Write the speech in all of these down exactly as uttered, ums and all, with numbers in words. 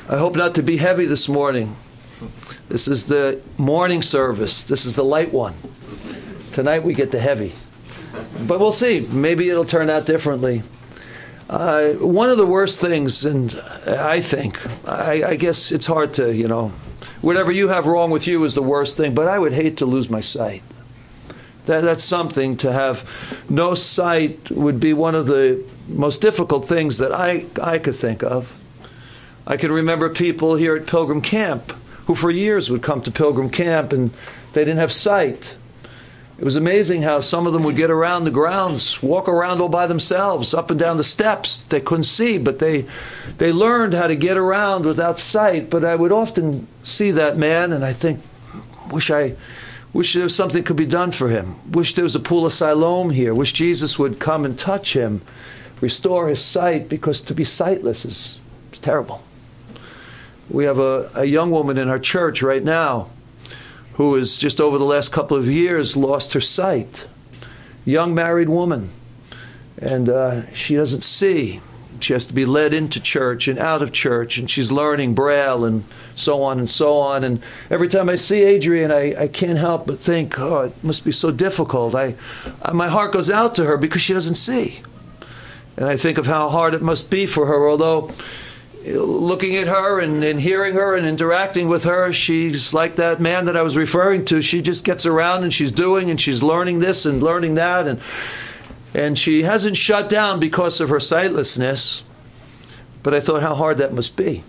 I hope not to be heavy this morning. This is the morning service. This is the light one. Tonight we get the heavy. But we'll see. Maybe it'll turn out differently. Uh, one of the worst things, and I think, I, I guess it's hard to, you know, whatever you have wrong with you is the worst thing, but I would hate to lose my sight. That, that's something. To have no sight would be one of the most difficult things that I, I could think of. I can remember people here at Pilgrim Camp who for years would come to Pilgrim Camp and they didn't have sight. It was amazing how some of them would get around the grounds, walk around all by themselves, up and down the steps. They couldn't see, but they they learned how to get around without sight. But I would often see that man and I think, wish I wish there was something could be done for him. Wish there was a pool of Siloam here. Wish Jesus would come and touch him, restore his sight, because to be sightless is, is terrible. We have a, a young woman in our church right now who has just over the last couple of years lost her sight. Young married woman. And uh, she doesn't see. She has to be led into church and out of church, and she's learning Braille and so on and so on. And every time I see Adrienne, I, I can't help but think, oh, it must be so difficult. I, I, my heart goes out to her because she doesn't see. And I think of how hard it must be for her, although looking at her and, and hearing her and interacting with her, she's like that man that I was referring to. She just gets around and she's doing and she's learning this and learning that. And and she hasn't shut down because of her sightlessness. But I thought how hard that must be.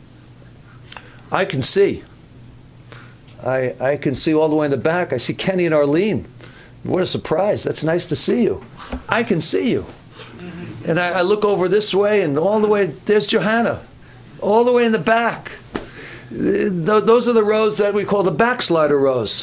I can see. I, I can see all the way in the back. I see Kenny and Arlene. What a surprise. That's nice to see you. I can see you. And I, I look over this way, and all the way, there's Johanna, all the way in the back. Th- those are the rows that we call the backslider rows.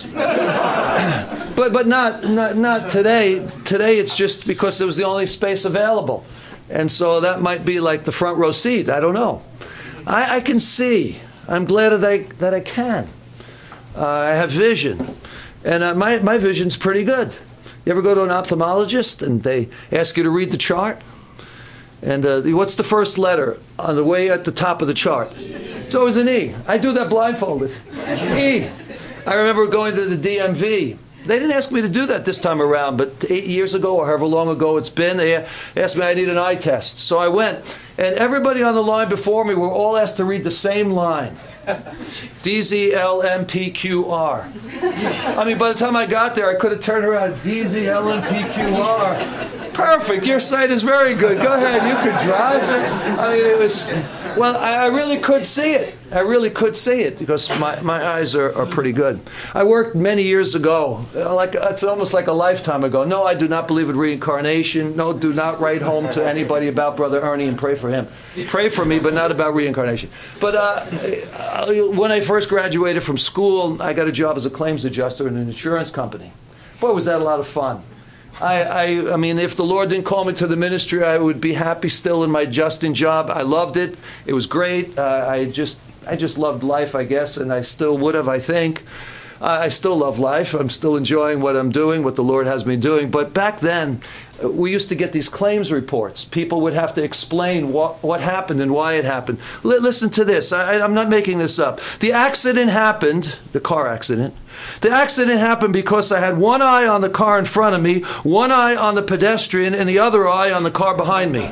but but not, not not today. Today it's just because it was the only space available. And so that might be like the front row seat. I don't know. I, I can see. I'm glad that I, that I can. Uh, I have vision. And uh, my, my vision's pretty good. You ever go to an ophthalmologist and they ask you to read the chart? And uh, what's the first letter on the way at the top of the chart? It's always an E. I do that blindfolded. E. I remember going to the D M V. They didn't ask me to do that this time around, but eight years ago or however long ago it's been, they asked me I need an eye test. So I went, and everybody on the line before me were all asked to read the same line. D Z L M P Q R. I mean, by the time I got there, I could have turned around. D Z L M P Q R. Perfect. Your sight is very good. Go ahead. You could drive. I mean, it was... Well, I really could see it. I really could see it because my, my eyes are, are pretty good. I worked many years ago. Like it's almost like a lifetime ago. No, I do not believe in reincarnation. No, do not write home to anybody about Brother Ernie and pray for him. Pray for me, but not about reincarnation. But uh, when I first graduated from school, I got a job as a claims adjuster in an insurance company. Boy, was that a lot of fun. I, I, I mean, if the Lord didn't call me to the ministry, I would be happy still in my adjusting job. I loved it. It was great. Uh, I just, I just loved life, I guess, and I still would have, I think. Uh, I still love life. I'm still enjoying what I'm doing, what the Lord has me doing. But back then, we used to get these claims reports. People would have to explain what, what happened and why it happened. L- listen to this. I, I'm not making this up. The accident happened, the car accident. The accident happened because I had one eye on the car in front of me, one eye on the pedestrian, and the other eye on the car behind me.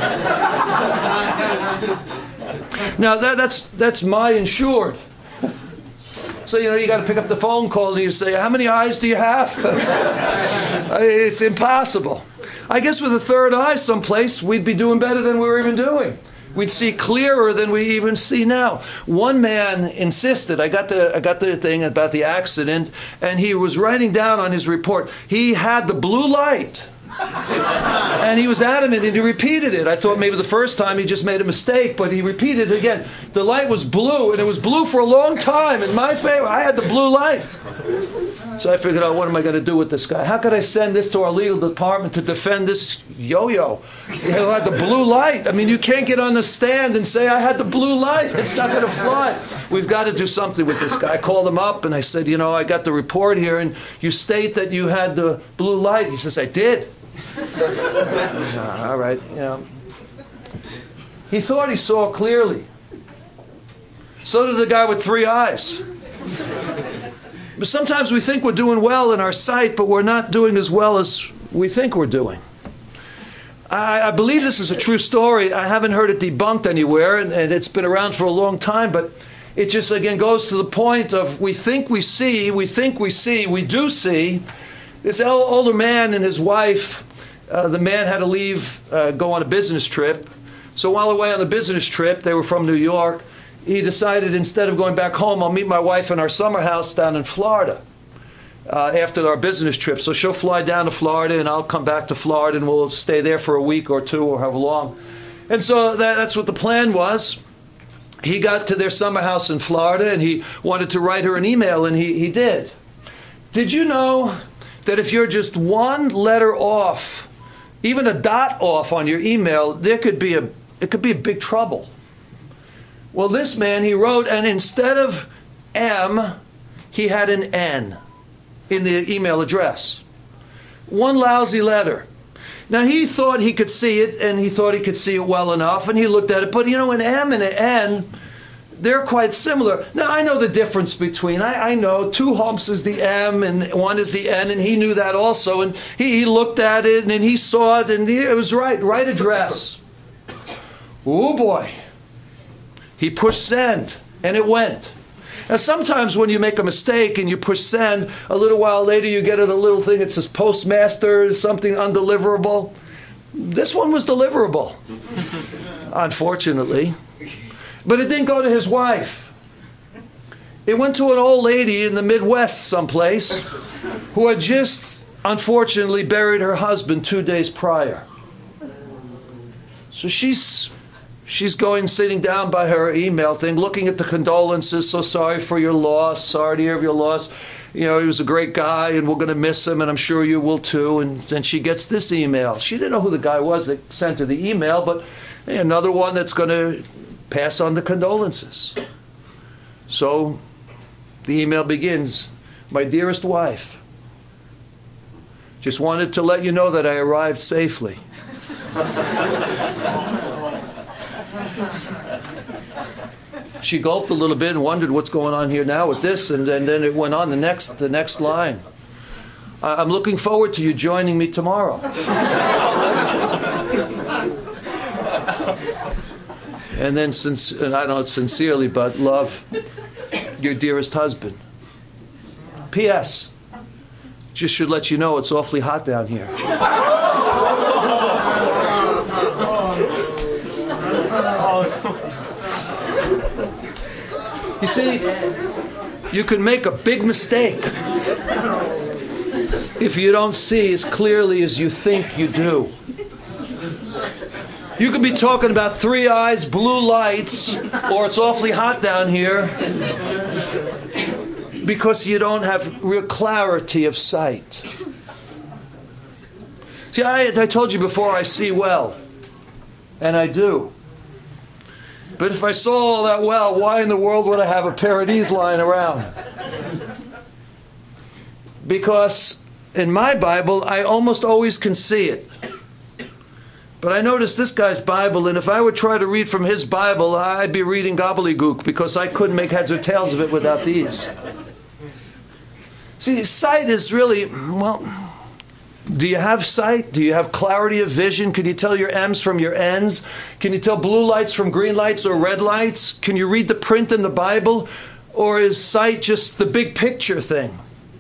Now, that, that's that's my insured. So, you know, you got to pick up the phone call and you say, how many eyes do you have? It's impossible. I guess with a third eye someplace, we'd be doing better than we were even doing. We'd see clearer than we even see now. One man insisted, I got the I got the thing about the accident, and he was writing down on his report, he had the blue light. And he was adamant, and he repeated it. I thought maybe the first time he just made a mistake, but he repeated it again. The light was blue, and it was blue for a long time. In my favor, I had the blue light. So I figured out, what am I going to do with this guy? How could I send this to our legal department to defend this yo-yo who had the blue light? I mean, you can't get on the stand and say, I had the blue light. It's not going to fly. We've got to do something with this guy. I called him up, and I said, you know, I got the report here, and you state that you had the blue light. He says, I did. All right, you know. He thought he saw clearly. So did the guy with three eyes. But sometimes we think we're doing well in our sight, but we're not doing as well as we think we're doing. I, I believe this is a true story. I haven't heard it debunked anywhere, and, and it's been around for a long time, but it just, again, goes to the point of we think we see, we think we see, we do see. This older man and his wife, uh, the man had to leave, uh, go on a business trip. So while away on the business trip, they were from New York, he decided instead of going back home, I'll meet my wife in our summer house down in Florida uh, after our business trip. So she'll fly down to Florida and I'll come back to Florida and we'll stay there for a week or two or however long. And so that, that's what the plan was. He got to their summer house in Florida and he wanted to write her an email, and he, he did. Did you know that if you're just one letter off, even a dot off on your email, there could be a, it could be a big trouble? Well, this man, he wrote, and instead of M, he had an N in the email address. One lousy letter. Now, he thought he could see it, and he thought he could see it well enough, and he looked at it. But, you know, an M and an N, they're quite similar. Now, I know the difference between, I, I know two humps is the M and one is the N, and he knew that also. And he, he looked at it, and, and he saw it, and he, it was right, right address. Oh, boy. He pushed send, and it went. Now, sometimes when you make a mistake and you push send, a little while later you get a little thing that says postmaster, something undeliverable. This one was deliverable, unfortunately. But it didn't go to his wife. It went to an old lady in the Midwest someplace who had just, unfortunately, buried her husband two days prior. So she's... She's going, sitting down by her email thing, looking at the condolences. So sorry for your loss. Sorry to hear of your loss. You know, he was a great guy, and we're going to miss him, and I'm sure you will too. And then she gets this email. She didn't know who the guy was that sent her the email, but hey, another one that's going to pass on the condolences. So the email begins, "My dearest wife, just wanted to let you know that I arrived safely." She gulped a little bit and wondered what's going on here now with this, and, and then it went on the next the next line. I'm looking forward to you joining me tomorrow. And then, since and I don't know, sincerely, but love, your dearest husband. P S Just should let you know it's awfully hot down here. You see, you can make a big mistake if you don't see as clearly as you think you do. You could be talking about three eyes, blue lights, or it's awfully hot down here because you don't have real clarity of sight. See, I, I told you before, I see well, and I do. But if I saw all that well, why in the world would I have a pair of these lying around? Because in my Bible, I almost always can see it. But I noticed this guy's Bible, and if I would try to read from his Bible, I'd be reading gobbledygook because I couldn't make heads or tails of it without these. See, sight is really, well, do you have sight? Do you have clarity of vision? Can you tell your M's from your N's? Can you tell blue lights from green lights or red lights? Can you read the print in the Bible? Or is sight just the big picture thing?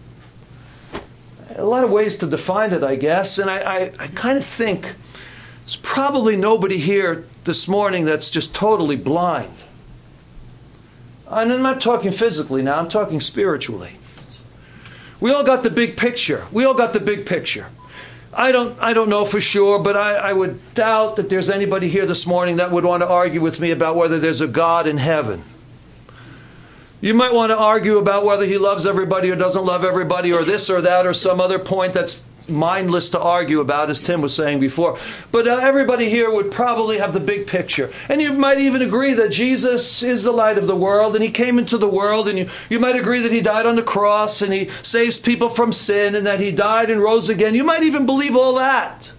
A lot of ways to define it, I guess. And I, I, I kind of think there's probably nobody here this morning that's just totally blind. And I'm not talking physically now, I'm talking spiritually. We all got the big picture. We all got the big picture. I don't I don't know for sure, but I, I would doubt that there's anybody here this morning that would want to argue with me about whether there's a God in heaven. You might want to argue about whether he loves everybody or doesn't love everybody, or this or that, or some other point that's mindless to argue about, as Tim was saying before. But uh, everybody here would probably have the big picture. And you might even agree that Jesus is the light of the world, and he came into the world, and you, you might agree that he died on the cross, and he saves people from sin, and that he died and rose again. You might even believe all that.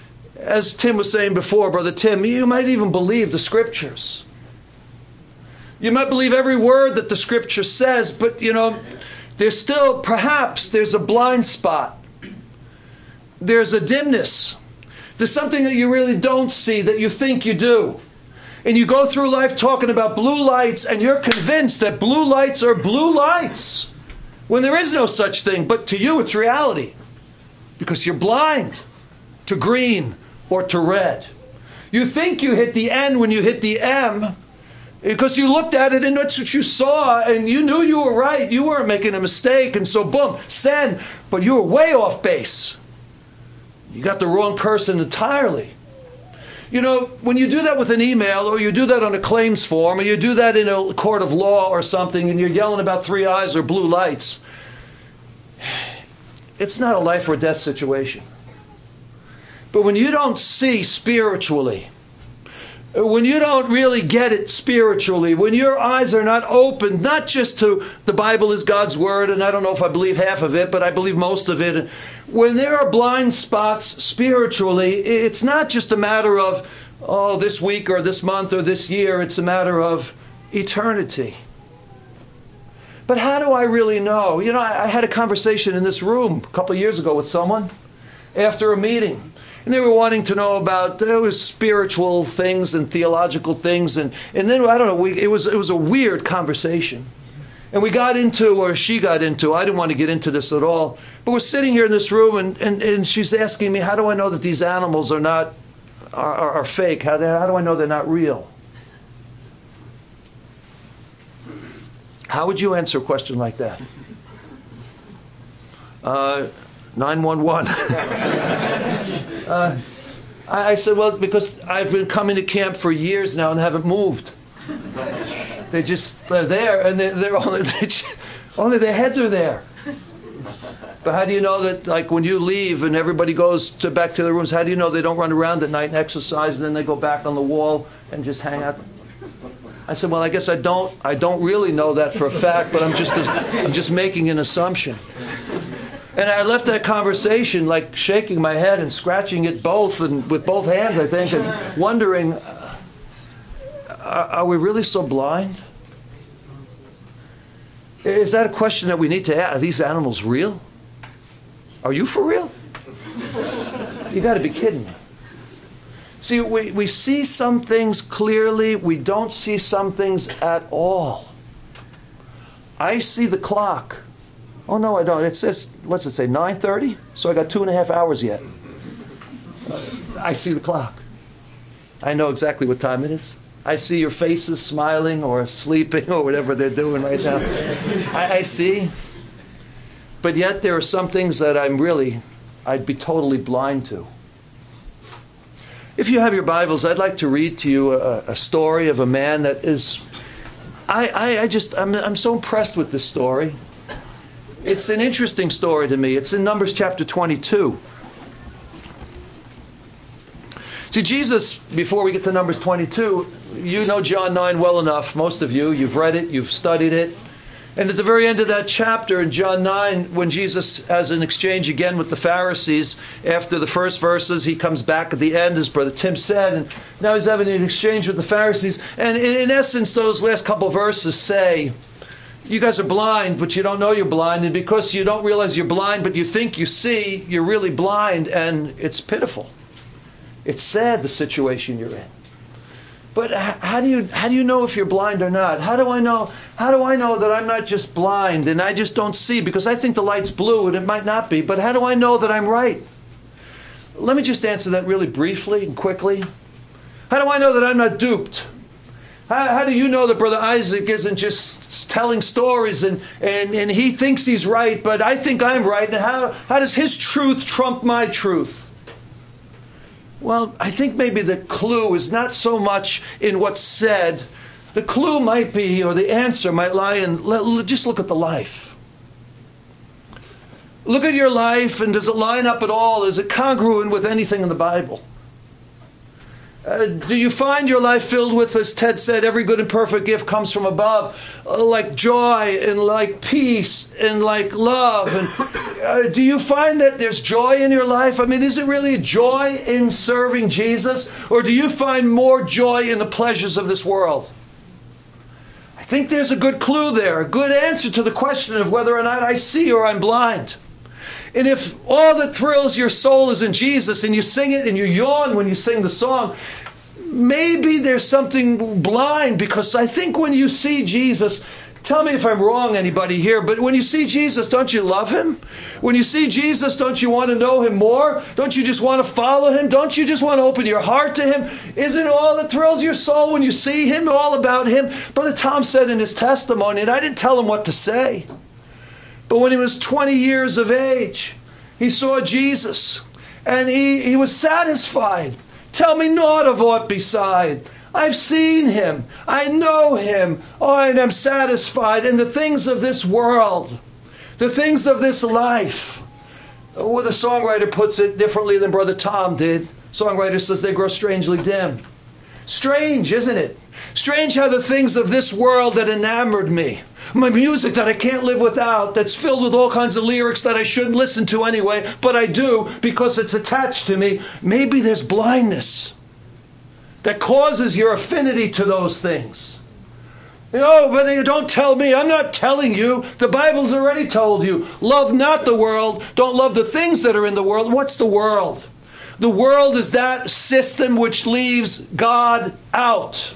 As Tim was saying before, Brother Tim, you might even believe the scriptures. You might believe every word that the Scripture says, but, you know, there's still, perhaps, there's a blind spot. There's a dimness. There's something that you really don't see that you think you do. And you go through life talking about blue lights, and you're convinced that blue lights are blue lights, when there is no such thing. But to you, it's reality. Because you're blind to green or to red. You think you hit the N when you hit the M, because you looked at it and that's what you saw, and you knew you were right. You weren't making a mistake, and so boom, send. But you were way off base. You got the wrong person entirely. You know, when you do that with an email, or you do that on a claims form, or you do that in a court of law or something, and you're yelling about three eyes or blue lights, it's not a life or death situation. But when you don't see spiritually, when you don't really get it spiritually, when your eyes are not open, not just to the Bible is God's Word, and I don't know if I believe half of it, but I believe most of it. When there are blind spots spiritually, it's not just a matter of, oh, this week or this month or this year. It's a matter of eternity. But how do I really know? You know, I had a conversation in this room a couple of years ago with someone after a meeting. And they were wanting to know about there was spiritual things and theological things, and, and then I don't know. We, it was it was a weird conversation, and we got into, or she got into. I didn't want to get into this at all, but we're sitting here in this room, and, and, and she's asking me, how do I know that these animals are not are, are, are fake? How they, how do I know they're not real? How would you answer a question like that? Uh, nine one one. Uh, I said, well, because I've been coming to camp for years now and haven't moved. They just, they're there, and they're, they're only, they just, only their heads are there. But how do you know that, like, when you leave and everybody goes to back to their rooms, how do you know they don't run around at night and exercise and then they go back on the wall and just hang out? I said, well, I guess I don't, I don't really know that for a fact, but I'm just, I'm just making an assumption. And I left that conversation like shaking my head and scratching it both, and with both hands, I think, and wondering, uh, are, are we really so blind? Is that a question that we need to ask? Are these animals real? Are you for real? You got to be kidding me. See, we, we see some things clearly. We don't see some things at all. I see the clock. Oh, no, I don't. It says, what's it say, nine thirty? So I got two and a half hours yet. I see the clock. I know exactly what time it is. I see your faces smiling or sleeping or whatever they're doing right now. I, I see. But yet there are some things that I'm really, I'd be totally blind to. If you have your Bibles, I'd like to read to you a, a story of a man that is, I, I, I just, I'm, I'm so impressed with this story. It's an interesting story to me. It's in Numbers chapter twenty-two. See, Jesus, before we get to Numbers twenty-two, you know John nine well enough, most of you. You've read it, you've studied it. And at the very end of that chapter in John nine, when Jesus has an exchange again with the Pharisees, after the first verses, he comes back at the end, as Brother Tim said, and now he's having an exchange with the Pharisees. And in essence, those last couple verses say, you guys are blind, but you don't know you're blind. And because you don't realize you're blind, but you think you see, you're really blind. And it's pitiful. It's sad, the situation you're in. But how do you how do you know if you're blind or not? How do I know? How do I know that I'm not just blind and I just don't see? Because I think the light's blue and it might not be. But how do I know that I'm right? Let me just answer that really briefly and quickly. How do I know that I'm not duped? How, how do you know that Brother Isaac isn't just telling stories and, and, and he thinks he's right, but I think I'm right? And how, how does his truth trump my truth? Well, I think maybe the clue is not so much in what's said. The clue might be, or the answer might lie in, just look at the life. Look at your life, and does it line up at all? Is it congruent with anything in the Bible? Uh, do you find your life filled with, as Ted said, every good and perfect gift comes from above, uh, like joy and like peace and like love? And uh, do you find that there's joy in your life? I mean, is it really joy in serving Jesus? Or do you find more joy in the pleasures of this world? I think there's a good clue there, a good answer to the question of whether or not I see or I'm blind. And if all that thrills your soul is in Jesus and you sing it and you yawn when you sing the song, maybe there's something blind, because I think when you see Jesus, tell me if I'm wrong, anybody here, but when you see Jesus, don't you love him? When you see Jesus, don't you want to know him more? Don't you just want to follow him? Don't you just want to open your heart to him? Isn't all that thrills your soul when you see him all about him? Brother Tom said in his testimony, and I didn't tell him what to say, but when he was twenty years of age, he saw Jesus, and he, he was satisfied. Tell me naught of aught beside. I've seen him. I know him. Oh, and I'm satisfied. And the things of this world, the things of this life, oh, the songwriter puts it differently than Brother Tom did. Songwriter says they grow strangely dim. Strange, isn't it? Strange how the things of this world that enamored me, my music that I can't live without, that's filled with all kinds of lyrics that I shouldn't listen to anyway, but I do because it's attached to me. Maybe there's blindness that causes your affinity to those things. You know, but you don't tell me. I'm not telling you. The Bible's already told you. Love not the world. Don't love the things that are in the world. What's the world? The world is that system which leaves God out.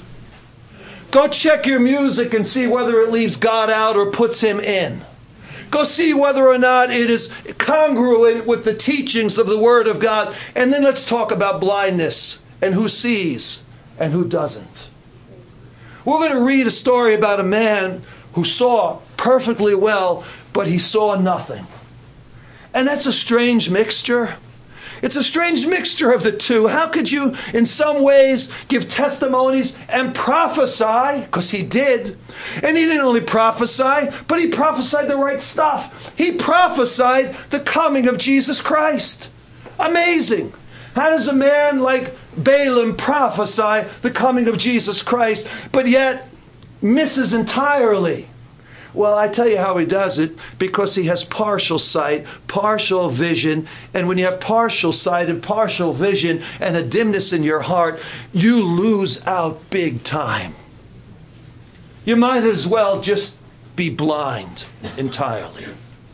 Go check your music and see whether it leaves God out or puts him in. Go see whether or not it is congruent with the teachings of the Word of God. And then let's talk about blindness and who sees and who doesn't. We're going to read a story about a man who saw perfectly well, but he saw nothing. And that's a strange mixture. It's a strange mixture of the two. How could you, in some ways, give testimonies and prophesy? Because he did. And he didn't only prophesy, but he prophesied the right stuff. He prophesied the coming of Jesus Christ. Amazing. How does a man like Balaam prophesy the coming of Jesus Christ, but yet misses entirely? Well, I tell you how he does it, because he has partial sight, partial vision. And when you have partial sight and partial vision and a dimness in your heart, you lose out big time. You might as well just be blind entirely.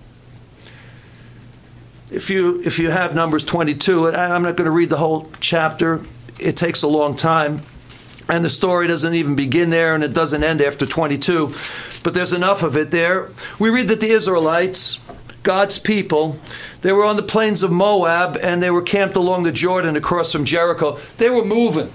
If you, if you have Numbers twenty-two, and I'm not going to read the whole chapter. It takes a long time. And the story doesn't even begin there, and it doesn't end after twenty-two. But there's enough of it there. We read that the Israelites, God's people, they were on the plains of Moab, and they were camped along the Jordan across from Jericho. They were moving.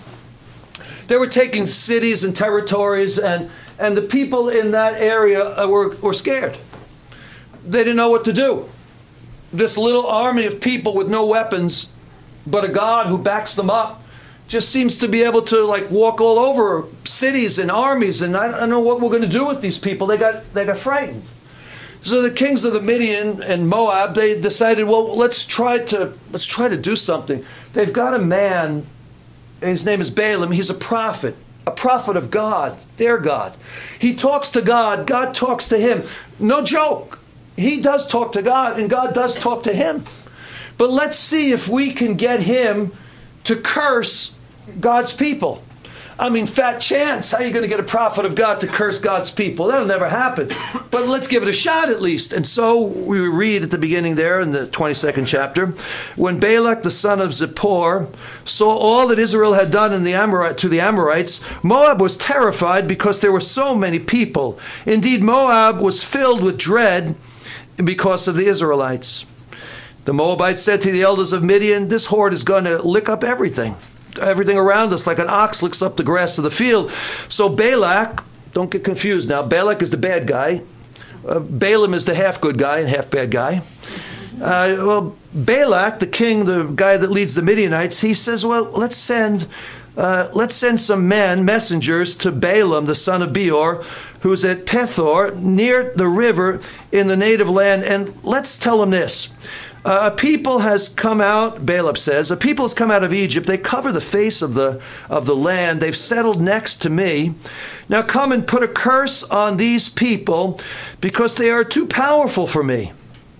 They were taking cities and territories, and, and the people in that area were, were scared. They didn't know what to do. This little army of people with no weapons, but a God who backs them up, just seems to be able to like walk all over cities and armies, and I don't know what we're going to do with these people. They got they got frightened. So the kings of the Midian and Moab, they decided, well, let's try to let's try to do something. They've got a man. His name is Balaam. He's a prophet, a prophet of God, their God. He talks to God. God talks to him. No joke. He does talk to God, and God does talk to him. But let's see if we can get him to curse God's people. I mean, fat chance. How are you going to get a prophet of God to curse God's people? That'll never happen. But let's give it a shot at least. And so we read at the beginning there in the twenty-second chapter, when Balak the son of Zippor saw all that Israel had done in the Amorite, to the Amorites, Moab was terrified because there were so many people. Indeed, Moab was filled with dread because of the Israelites. The Moabites said to the elders of Midian, this horde is going to lick up everything. Everything around us, like an ox licks up the grass of the field. So Balak, don't get confused now, Balak is the bad guy. Uh, Balaam is the half good guy and half bad guy. Uh, well, Balak, the king, the guy that leads the Midianites, he says, well, let's send, uh, let's send some men, messengers, to Balaam, the son of Beor, who's at Pethor, near the river in the native land, and let's tell him this. Uh, a people has come out, Balaam says, a people has come out of Egypt. They cover the face of the, of the land. They've settled next to me. Now come and put a curse on these people because they are too powerful for me.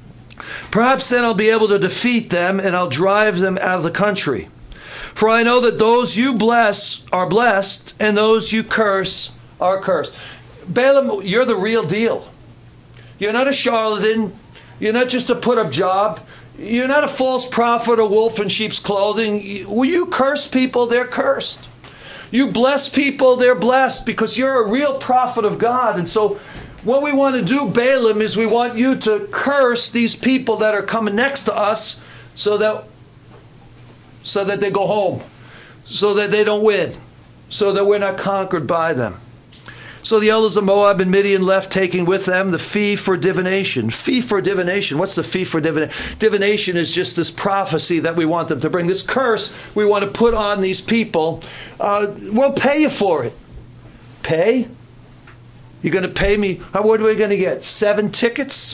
Perhaps then I'll be able to defeat them and I'll drive them out of the country. For I know that those you bless are blessed and those you curse are cursed. Balaam, you're the real deal. You're not a charlatan. You're not just a put-up job. You're not a false prophet, a wolf in sheep's clothing. When you curse people, they're cursed. You bless people, they're blessed because you're a real prophet of God. And so what we want to do, Balaam, is we want you to curse these people that are coming next to us so that, so that they go home, so that they don't win, so that we're not conquered by them. So the elders of Moab and Midian left, taking with them the fee for divination. Fee for divination. What's the fee for divination? Divination is just this prophecy that we want them to bring. This curse we want to put on these people. Uh, we'll pay you for it. Pay? You're going to pay me? What are we going to get? Seven tickets?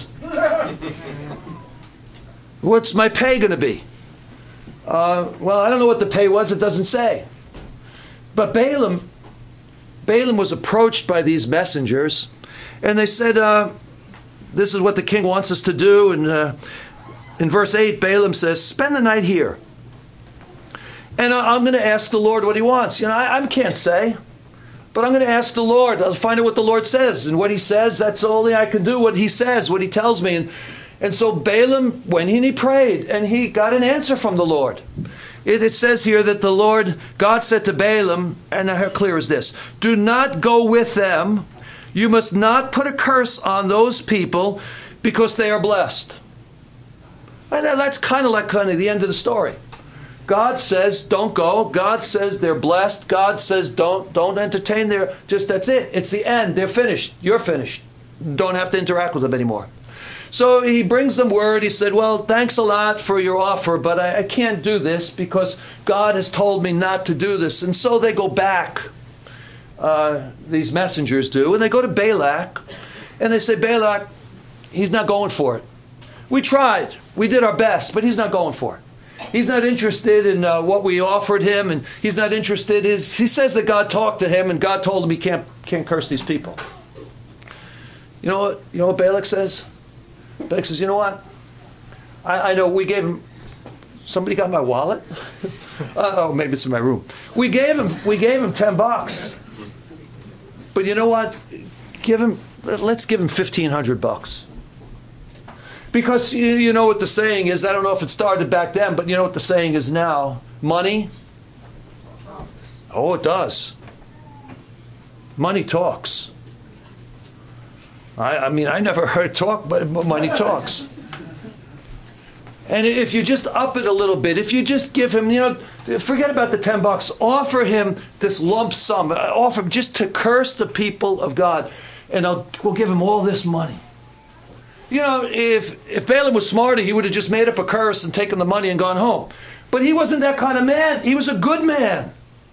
What's my pay going to be? Uh, well, I don't know what the pay was. It doesn't say. But Balaam... Balaam was approached by these messengers, and they said, uh, this is what the king wants us to do. And uh, in verse eight, Balaam says, spend the night here. And I'm going to ask the Lord what he wants. You know, I, I can't say, but I'm going to ask the Lord. I'll find out what the Lord says. And what he says, that's only I can do, what he says, what he tells me. And, and so Balaam went in, he prayed, and he got an answer from the Lord. It, it says here that the Lord, God said to Balaam, and how clear is this? Do not go with them. You must not put a curse on those people because they are blessed. And that's kind of like kind of the end of the story. God says, don't go. God says they're blessed. God says, don't, don't entertain their, just that's it. It's the end. They're finished. You're finished. Don't have to interact with them anymore. So he brings them word. He said, well, thanks a lot for your offer, but I, I can't do this because God has told me not to do this. And so they go back, uh, these messengers do, and they go to Balak, and they say, Balak, he's not going for it. We tried. We did our best, but he's not going for it. He's not interested in uh, what we offered him, and he's not interested. In, he says that God talked to him, and God told him he can't, can't curse these people. You know what, you know what Balak says? Balak says, you know what? I, I know we gave him, somebody got my wallet? uh, oh, maybe it's in my room. We gave him, we gave him ten bucks. But you know what? Give him, let's give him fifteen hundred bucks. Because you, you know what the saying is, I don't know if it started back then, but you know what the saying is now. Money? Oh, it does. Money talks. I, I mean, I never heard talk, but money talks. And if you just up it a little bit, if you just give him, you know, forget about the ten bucks. Offer him this lump sum. Offer him just to curse the people of God. And I'll, we'll give him all this money. You know, if, if Balaam was smarter, he would have just made up a curse and taken the money and gone home. But he wasn't that kind of man. He was a good man.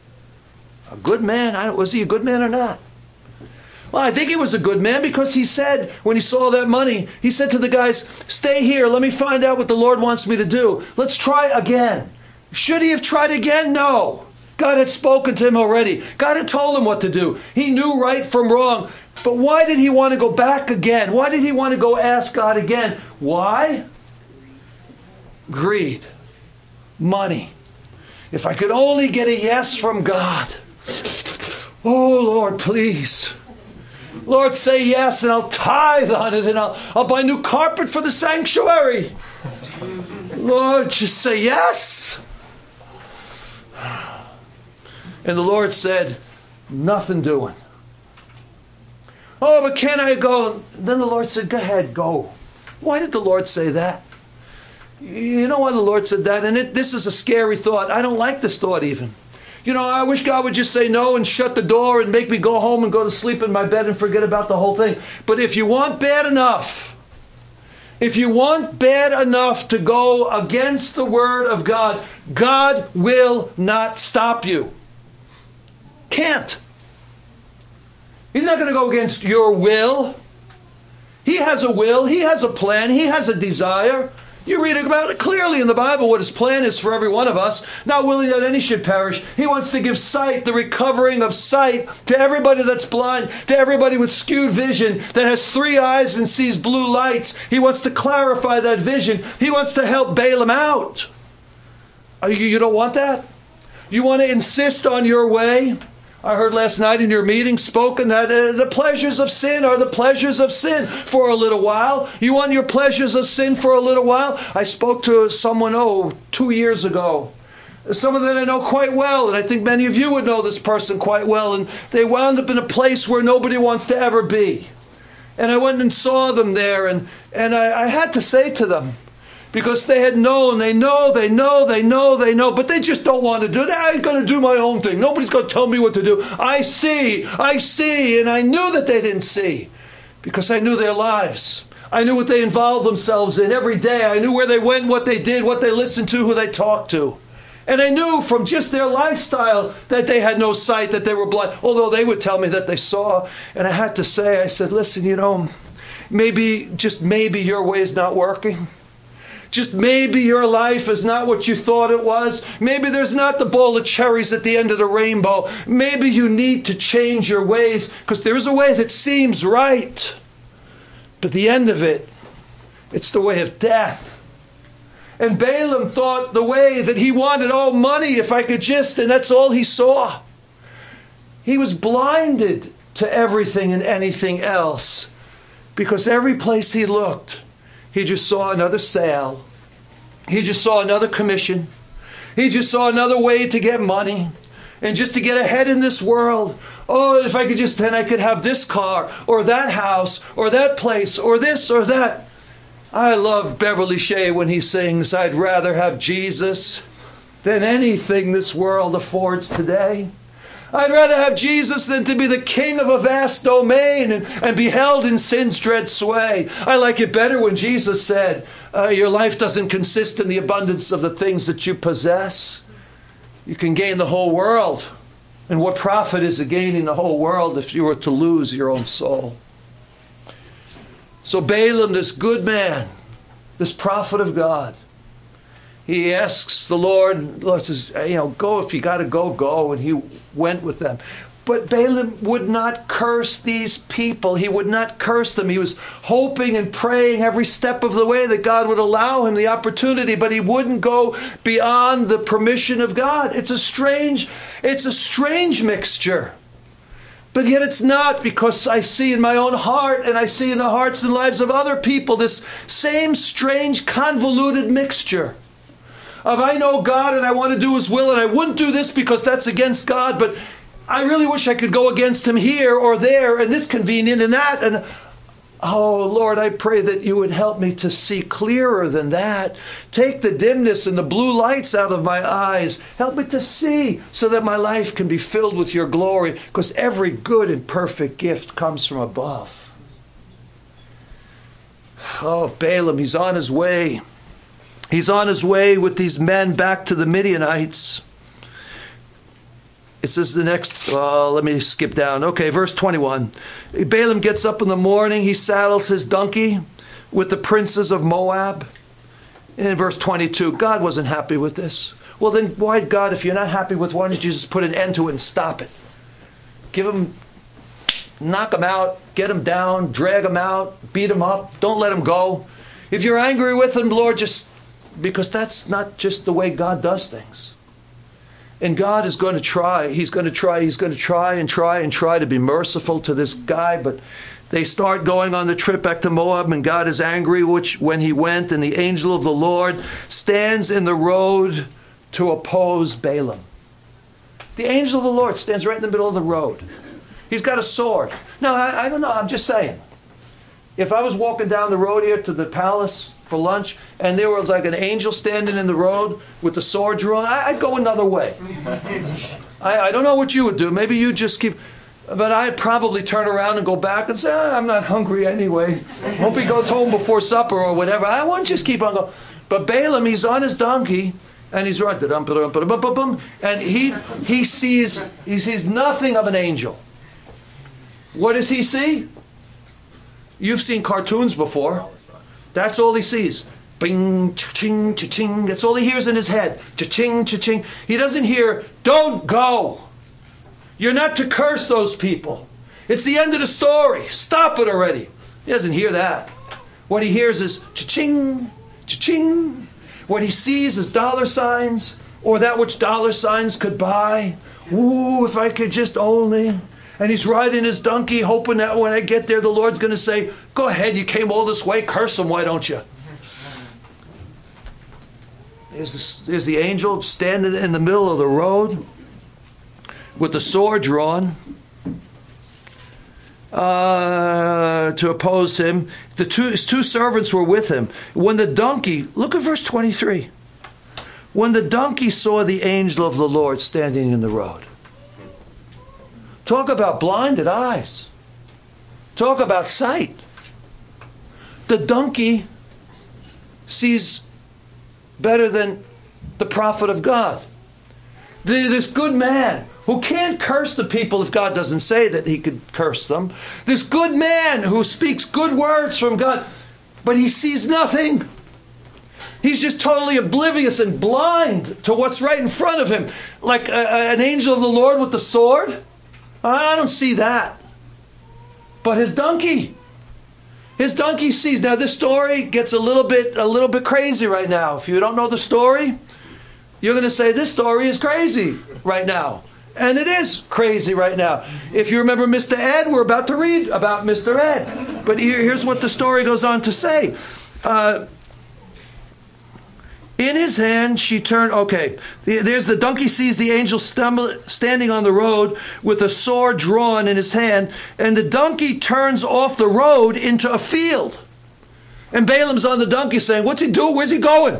A good man? I, was he a good man or not? Well, I think he was a good man because he said, when he saw that money, he said to the guys, stay here. Let me find out what the Lord wants me to do. Let's try again. Should he have tried again? No. God had spoken to him already. God had told him what to do. He knew right from wrong. But why did he want to go back again? Why did he want to go ask God again? Why? Greed. Money. If I could only get a yes from God. Oh, Lord, please. Lord, say yes, and I'll tithe on it, and I'll, I'll buy new carpet for the sanctuary. Lord, just say yes. And the Lord said, nothing doing. Oh, but can I go? Then the Lord said, go ahead, go. Why did the Lord say that? You know why the Lord said that? And it, this is a scary thought. I don't like this thought even. You know, I wish God would just say no and shut the door and make me go home and go to sleep in my bed and forget about the whole thing. But if you want bad enough, if you want bad enough to go against the word of God, God will not stop you. Can't. He's not going to go against your will. He has a will. He has a plan. He has a desire. You read about it clearly in the Bible what his plan is for every one of us. Not willing that any should perish. He wants to give sight, the recovering of sight, to everybody that's blind, to everybody with skewed vision, that has three eyes and sees blue lights. He wants to clarify that vision. He wants to help bail him out. You, you don't want that? You want to insist on your way? I heard last night in your meeting spoken that uh, the pleasures of sin are the pleasures of sin for a little while. You want your pleasures of sin for a little while? I spoke to someone, oh, two years ago. Someone that I know quite well, and I think many of you would know this person quite well, and they wound up in a place where nobody wants to ever be. And I went and saw them there, and, and I, I had to say to them, because they had known, they know, they know, they know, they know, but they just don't want to do it. I ain't going to do my own thing. Nobody's going to tell me what to do. I see, I see, and I knew that they didn't see, because I knew their lives. I knew what they involved themselves in every day. I knew where they went, what they did, what they listened to, who they talked to. And I knew from just their lifestyle that they had no sight, that they were blind, although they would tell me that they saw. And I had to say, I said, listen, you know, maybe, just maybe your way is not working. Just maybe your life is not what you thought it was. Maybe there's not the bowl of cherries at the end of the rainbow. Maybe you need to change your ways, because there is a way that seems right. But the end of it, it's the way of death. And Balaam thought the way that he wanted, oh, money, if I could just, and that's all he saw. He was blinded to everything and anything else, because every place he looked, he just saw another sale. He just saw another commission. He just saw another way to get money and just to get ahead in this world. Oh, if I could just, then I could have this car or that house or that place or this or that. I love Beverly Shea when he sings, I'd rather have Jesus than anything this world affords today. I'd rather have Jesus than to be the king of a vast domain and, and be held in sin's dread sway. I like it better when Jesus said, uh, your life doesn't consist in the abundance of the things that you possess. You can gain the whole world. And what profit is it gaining the whole world if you were to lose your own soul? So Balaam, this good man, this prophet of God, he asks the Lord, the Lord says, you know, go if you got to go, go. And he went with them. But Balaam would not curse these people. He would not curse them. He was hoping and praying every step of the way that God would allow him the opportunity, but he wouldn't go beyond the permission of God. It's a strange, it's a strange mixture. But yet it's not, because I see in my own heart and I see in the hearts and lives of other people this same strange convoluted mixture of I know God and I want to do his will and I wouldn't do this because that's against God, but I really wish I could go against him here or there and this convenient and that. And oh, Lord, I pray that you would help me to see clearer than that. Take the dimness and the blue lights out of my eyes. Help me to see so that my life can be filled with your glory, because every good and perfect gift comes from above. Oh, Balaam, he's on his way. He's on his way with these men back to the Midianites. It says the next, uh, let me skip down. Okay, verse twenty-one. Balaam gets up in the morning. He saddles his donkey with the princes of Moab. And in verse twenty-two, God wasn't happy with this. Well, then why, God, if you're not happy with, why don't you just put an end to it and stop it? Give him, knock him out, get him down, drag him out, beat him up. Don't let him go. If you're angry with him, Lord, just, because that's not just the way God does things. And God is going to try, he's going to try, he's going to try and try and try to be merciful to this guy. But they start going on the trip back to Moab, and God is angry which when he went, and the angel of the Lord stands in the road to oppose Balaam. The angel of the Lord stands right in the middle of the road. He's got a sword. Now, I, I don't know, I'm just saying. If I was walking down the road here to the palace for lunch, and there was like an angel standing in the road with the sword drawn, I, I'd go another way. I, I don't know what you would do. Maybe you just keep, but I'd probably turn around and go back and say, ah, I'm not hungry anyway. Hope he goes home before supper or whatever. I wouldn't just keep on going. But Balaam, he's on his donkey, and he's right, and he he sees he sees nothing of an angel. What does he see? You've seen cartoons before. That's all he sees. Bing, cha-ching, cha-ching. That's all he hears in his head. Cha-ching, cha-ching. He doesn't hear, don't go. You're not to curse those people. It's the end of the story. Stop it already. He doesn't hear that. What he hears is cha-ching, cha-ching. What he sees is dollar signs, or that which dollar signs could buy, Ooh, if I could just only. And he's riding his donkey, hoping that when I get there, the Lord's going to say, go ahead, you came all this way, curse him, why don't you? There's the, there's the angel standing in the middle of the road with the sword drawn uh, to oppose him. The two, his two servants were with him. When the donkey, look at verse twenty-three. When the donkey saw the angel of the Lord standing in the road. Talk about blinded eyes. Talk about sight. The donkey sees better than the prophet of God. This good man who can't curse the people if God doesn't say that he could curse them. This good man who speaks good words from God, but he sees nothing. He's just totally oblivious and blind to what's right in front of him. Like a, an angel of the Lord with the sword. I don't see that. But his donkey. His donkey sees. Now this story gets a little bit a little bit crazy right now. If you don't know the story, you're going to say this story is crazy right now. And it is crazy right now. If you remember Mister Ed, we're about to read about Mister Ed. But here, here's what the story goes on to say. Uh, in his hand, she turned... Okay, there's the donkey sees the angel stumble, standing on the road with a sword drawn in his hand. And the donkey turns off the road into a field. And Balaam's on the donkey saying, what's he doing? Where's he going?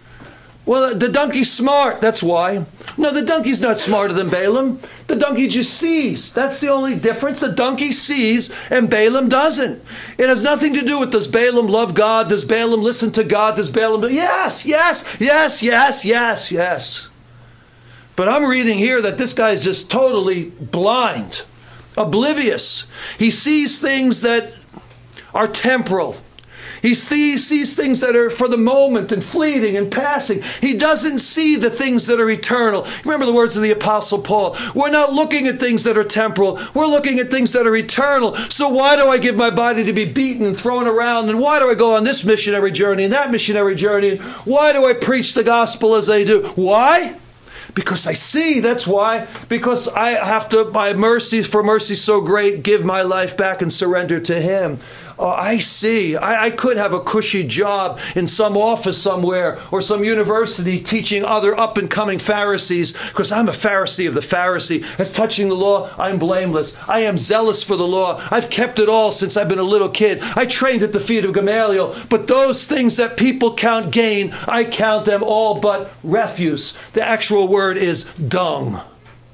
Well, the donkey's smart, that's why. No, the donkey's not smarter than Balaam. The donkey just sees. That's the only difference. The donkey sees and Balaam doesn't. It has nothing to do with, does Balaam love God? Does Balaam listen to God? Does Balaam do? Yes, yes, yes, yes, yes, yes. But I'm reading here that this guy's just totally blind, oblivious. He sees things that are temporal. He sees things that are for the moment and fleeting and passing. He doesn't see the things that are eternal. Remember the words of the Apostle Paul. We're not looking at things that are temporal. We're looking at things that are eternal. So why do I give my body to be beaten and thrown around? And why do I go on this missionary journey and that missionary journey? And why do I preach the gospel as I do? Why? Because I see, that's why. Because I have to, by mercy, for mercy so great, give my life back and surrender to Him. Oh, I see. I, I could have a cushy job in some office somewhere or some university teaching other up-and-coming Pharisees, because I'm a Pharisee of the Pharisee. As touching the law, I'm blameless. I am zealous for the law. I've kept it all since I've been a little kid. I trained at the feet of Gamaliel. But those things that people count gain, I count them all but refuse. The actual word is dung.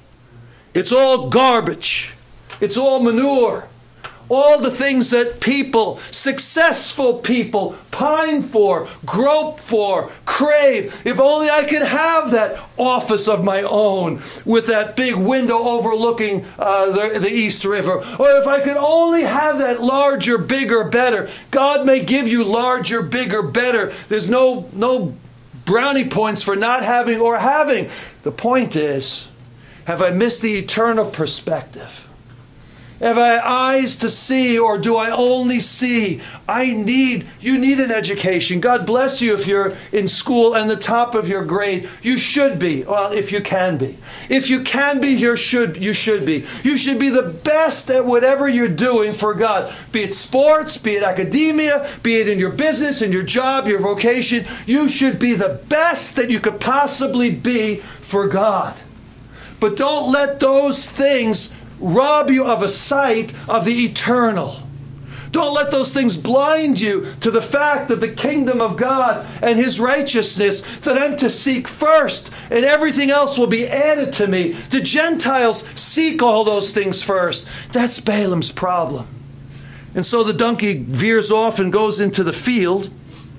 It's all garbage. It's all manure. All the things that people, successful people, pine for, grope for, crave. If only I could have that office of my own with that big window overlooking uh, the, the East River. Or if I could only have that larger, bigger, better. God may give you larger, bigger, better. There's no, no brownie points for not having or having. The point is, have I missed the eternal perspective? Have I eyes to see, or do I only see? I need, you need an education. God bless you if you're in school and the top of your grade. You should be. Well, if you can be. If you can be, you should, you should be. You should be the best at whatever you're doing for God. Be it sports, be it academia, be it in your business, in your job, your vocation. You should be the best that you could possibly be for God. But don't let those things rob you of a sight of the eternal. Don't let those things blind you to the fact of the kingdom of God and His righteousness that I'm to seek first, and everything else will be added to me. The Gentiles seek all those things first. That's Balaam's problem. And so the donkey veers off and goes into the field,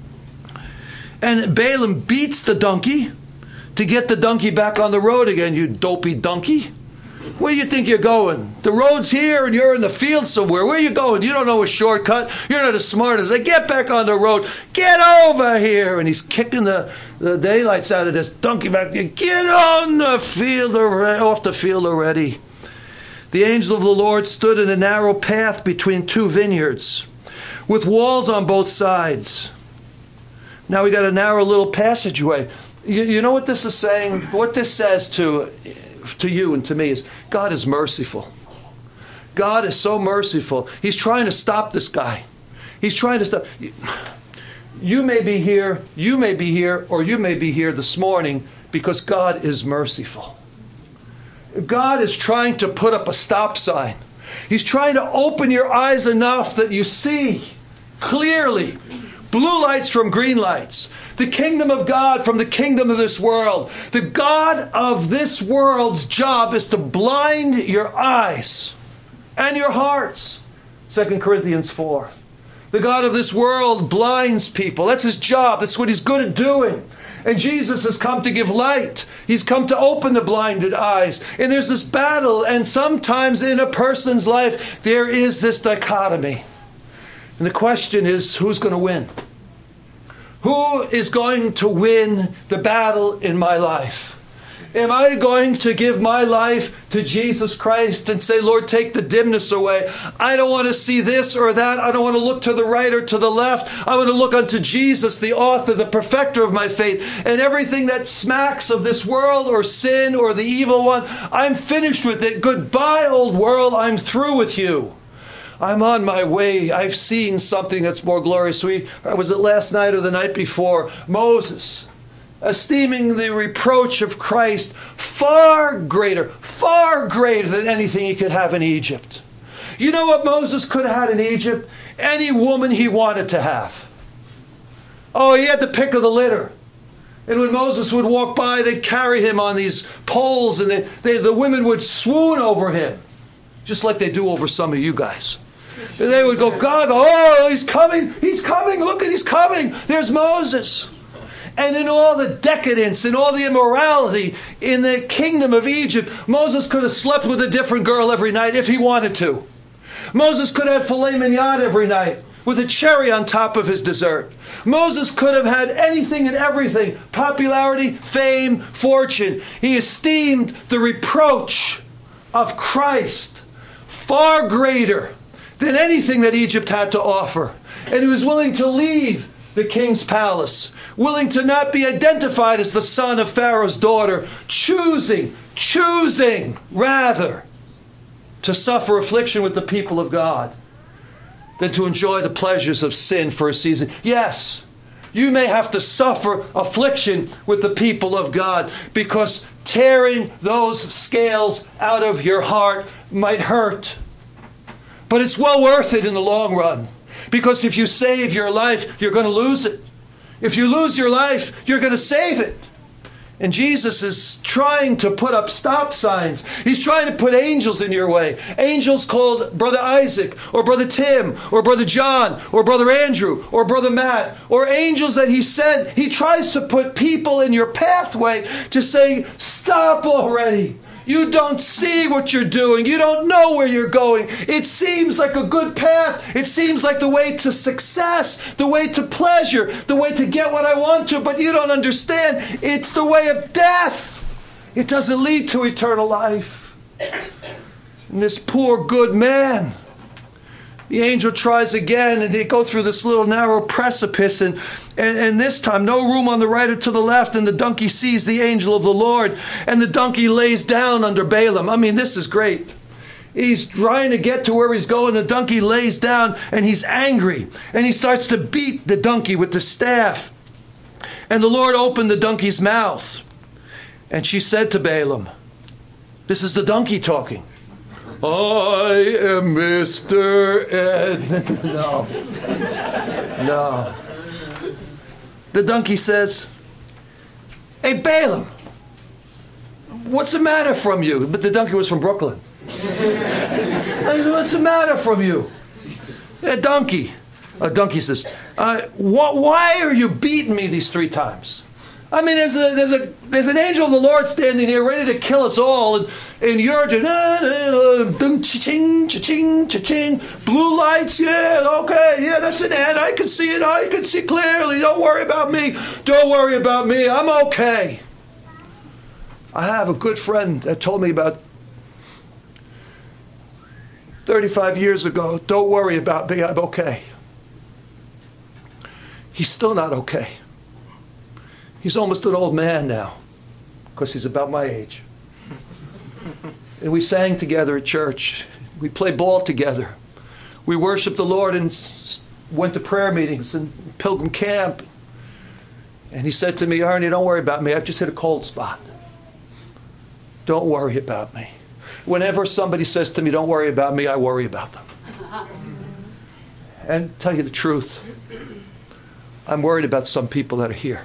and Balaam beats the donkey to get the donkey back on the road again. You dopey donkey. Where do you think you're going? The road's here and you're in the field somewhere. Where are you going? You don't know a shortcut. You're not as smart as they. Get back on the road. Get over here. And he's kicking the, the daylights out of this donkey back there. Get on the field already, off the field already. The angel of the Lord stood in a narrow path between two vineyards with walls on both sides. Now we got a narrow little passageway. You, you know what this is saying? What this says to... to you and to me is God is merciful. God is so merciful. He's trying to stop this guy. He's trying to stop. You may be here, you may be here, or you may be here this morning because God is merciful. God is trying to put up a stop sign. He's trying to open your eyes enough that you see clearly blue lights from green lights. The kingdom of God from the kingdom of this world. The God of this world's job is to blind your eyes and your hearts. Second Corinthians four. The God of this world blinds people. That's his job. That's what he's good at doing. And Jesus has come to give light. He's come to open the blinded eyes. And there's this battle. And sometimes in a person's life, there is this dichotomy. And the question is, who's going to win? Who is going to win the battle in my life? Am I going to give my life to Jesus Christ and say, Lord, take the dimness away. I don't want to see this or that. I don't want to look to the right or to the left. I want to look unto Jesus, the author, the perfecter of my faith. And everything that smacks of this world or sin or the evil one, I'm finished with it. Goodbye, old world. I'm through with you. I'm on my way. I've seen something that's more glorious. We, was it last night or the night before? Moses, esteeming the reproach of Christ far greater, far greater than anything he could have in Egypt. You know what Moses could have had in Egypt? Any woman he wanted to have. Oh, he had the pick of the litter. And when Moses would walk by, they'd carry him on these poles, and they, they, the women would swoon over him, just like they do over some of you guys. And they would go, God, oh, he's coming, he's coming, look at, he's coming. There's Moses. And in all the decadence and all the immorality in the kingdom of Egypt, Moses could have slept with a different girl every night if he wanted to. Moses could have filet mignon every night with a cherry on top of his dessert. Moses could have had anything and everything, popularity, fame, fortune. He esteemed the reproach of Christ far greater than anything that Egypt had to offer. And he was willing to leave the king's palace, willing to not be identified as the son of Pharaoh's daughter, choosing, choosing rather to suffer affliction with the people of God than to enjoy the pleasures of sin for a season. Yes, you may have to suffer affliction with the people of God because tearing those scales out of your heart might hurt. But it's well worth it in the long run. Because if you save your life, you're going to lose it. If you lose your life, you're going to save it. And Jesus is trying to put up stop signs. He's trying to put angels in your way. Angels called Brother Isaac, or Brother Tim, or Brother John, or Brother Andrew, or Brother Matt, or angels that he sent. He tries to put people in your pathway to say, stop already. You don't see what you're doing. You don't know where you're going. It seems like a good path. It seems like the way to success, the way to pleasure, the way to get what I want to, but you don't understand. It's the way of death. It doesn't lead to eternal life. And this poor good man, the angel tries again, and they go through this little narrow precipice, and, and, and this time no room on the right or to the left, and the donkey sees the angel of the Lord, and the donkey lays down under Balaam. I mean, this is great. He's trying to get to where he's going. The donkey lays down, and he's angry, and he starts to beat the donkey with the staff. And the Lord opened the donkey's mouth, and she said to Balaam, this is the donkey talking, I am Mister Ed. No. No. The donkey says, hey, Balaam, what's the matter from you? But the donkey was from Brooklyn. What's the matter from you? A donkey. A donkey says, uh, wh- why are you beating me these three times? I mean, there's a there's a there's an angel of the Lord standing here ready to kill us all, and, and you're just cha-ching, cha-ching, cha-ching, blue lights, yeah, okay, yeah, that's an ad. I can see it, I can see clearly. Don't worry about me. Don't worry about me. I'm okay. I have a good friend that told me about thirty-five years ago, don't worry about me, I'm okay. He's still not okay. He's almost an old man now, because he's about my age. And we sang together at church. We played ball together. We worshiped the Lord and went to prayer meetings and Pilgrim Camp. And he said to me, Arnie, don't worry about me. I've just hit a cold spot. Don't worry about me. Whenever somebody says to me, don't worry about me, I worry about them. And tell you the truth, I'm worried about some people that are here.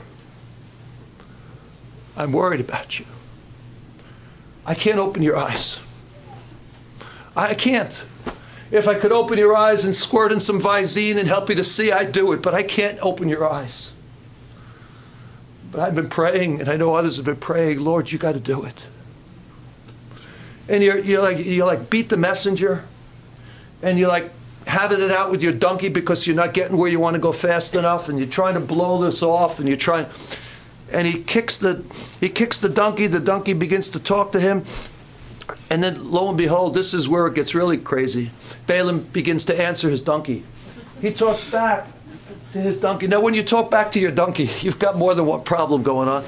I'm worried about you. I can't open your eyes. I can't. If I could open your eyes and squirt in some Visine and help you to see, I'd do it, but I can't open your eyes. But I've been praying, and I know others have been praying, Lord, you got to do it. And you're, you're like, you like beat the messenger, and you're like having it out with your donkey because you're not getting where you want to go fast enough, and you're trying to blow this off, and you're trying, and he kicks the, he kicks the donkey, the donkey begins to talk to him, and then lo and behold, this is where it gets really crazy. Balaam begins to answer his donkey. He talks back to his donkey. Now, when you talk back to your donkey, you've got more than one problem going on.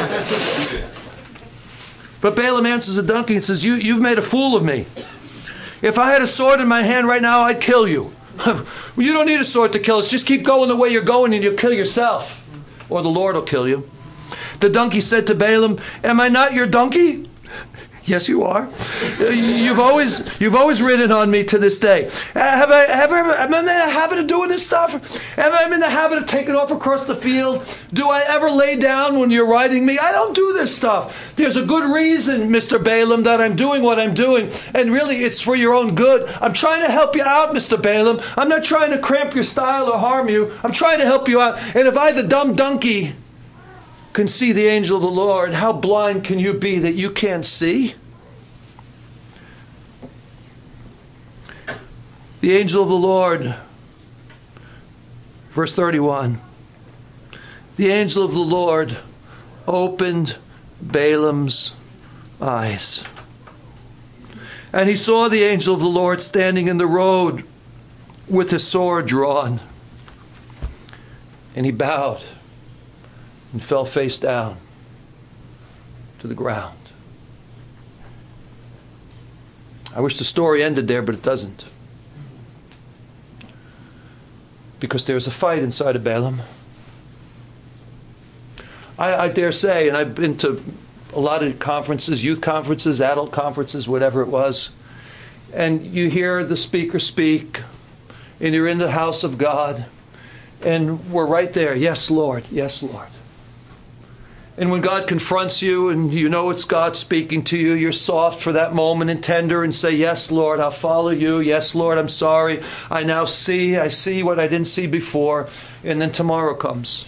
But Balaam answers the donkey and says, you, you've made a fool of me. If I had a sword in my hand right now, I'd kill you. You don't need a sword to kill us. Just keep going the way you're going and you'll kill yourself. Or the Lord will kill you. The donkey said to Balaam, am I not your donkey? Yes, you are. You've always, you've always ridden on me to this day. Have I, have I ever, am I in the habit of doing this stuff? Am I in the habit of taking off across the field? Do I ever lay down when you're riding me? I don't do this stuff. There's a good reason, Mister Balaam, that I'm doing what I'm doing. And really, it's for your own good. I'm trying to help you out, Mister Balaam. I'm not trying to cramp your style or harm you. I'm trying to help you out. And if I, the dumb donkey, can see the angel of the Lord, how blind can you be that you can't see? The angel of the Lord, verse thirty-one, the angel of the Lord opened Balaam's eyes. And he saw the angel of the Lord standing in the road with his sword drawn. And he bowed and fell face down to the ground. I wish the story ended there, but it doesn't. Because there's a fight inside of Balaam. I, I dare say, and I've been to a lot of conferences, youth conferences, adult conferences, whatever it was, and you hear the speaker speak, and you're in the house of God, and we're right there. Yes, Lord. Yes, Lord. And when God confronts you and you know it's God speaking to you, you're soft for that moment and tender and say, yes, Lord, I'll follow you. Yes, Lord, I'm sorry. I now see. I see what I didn't see before. And then tomorrow comes.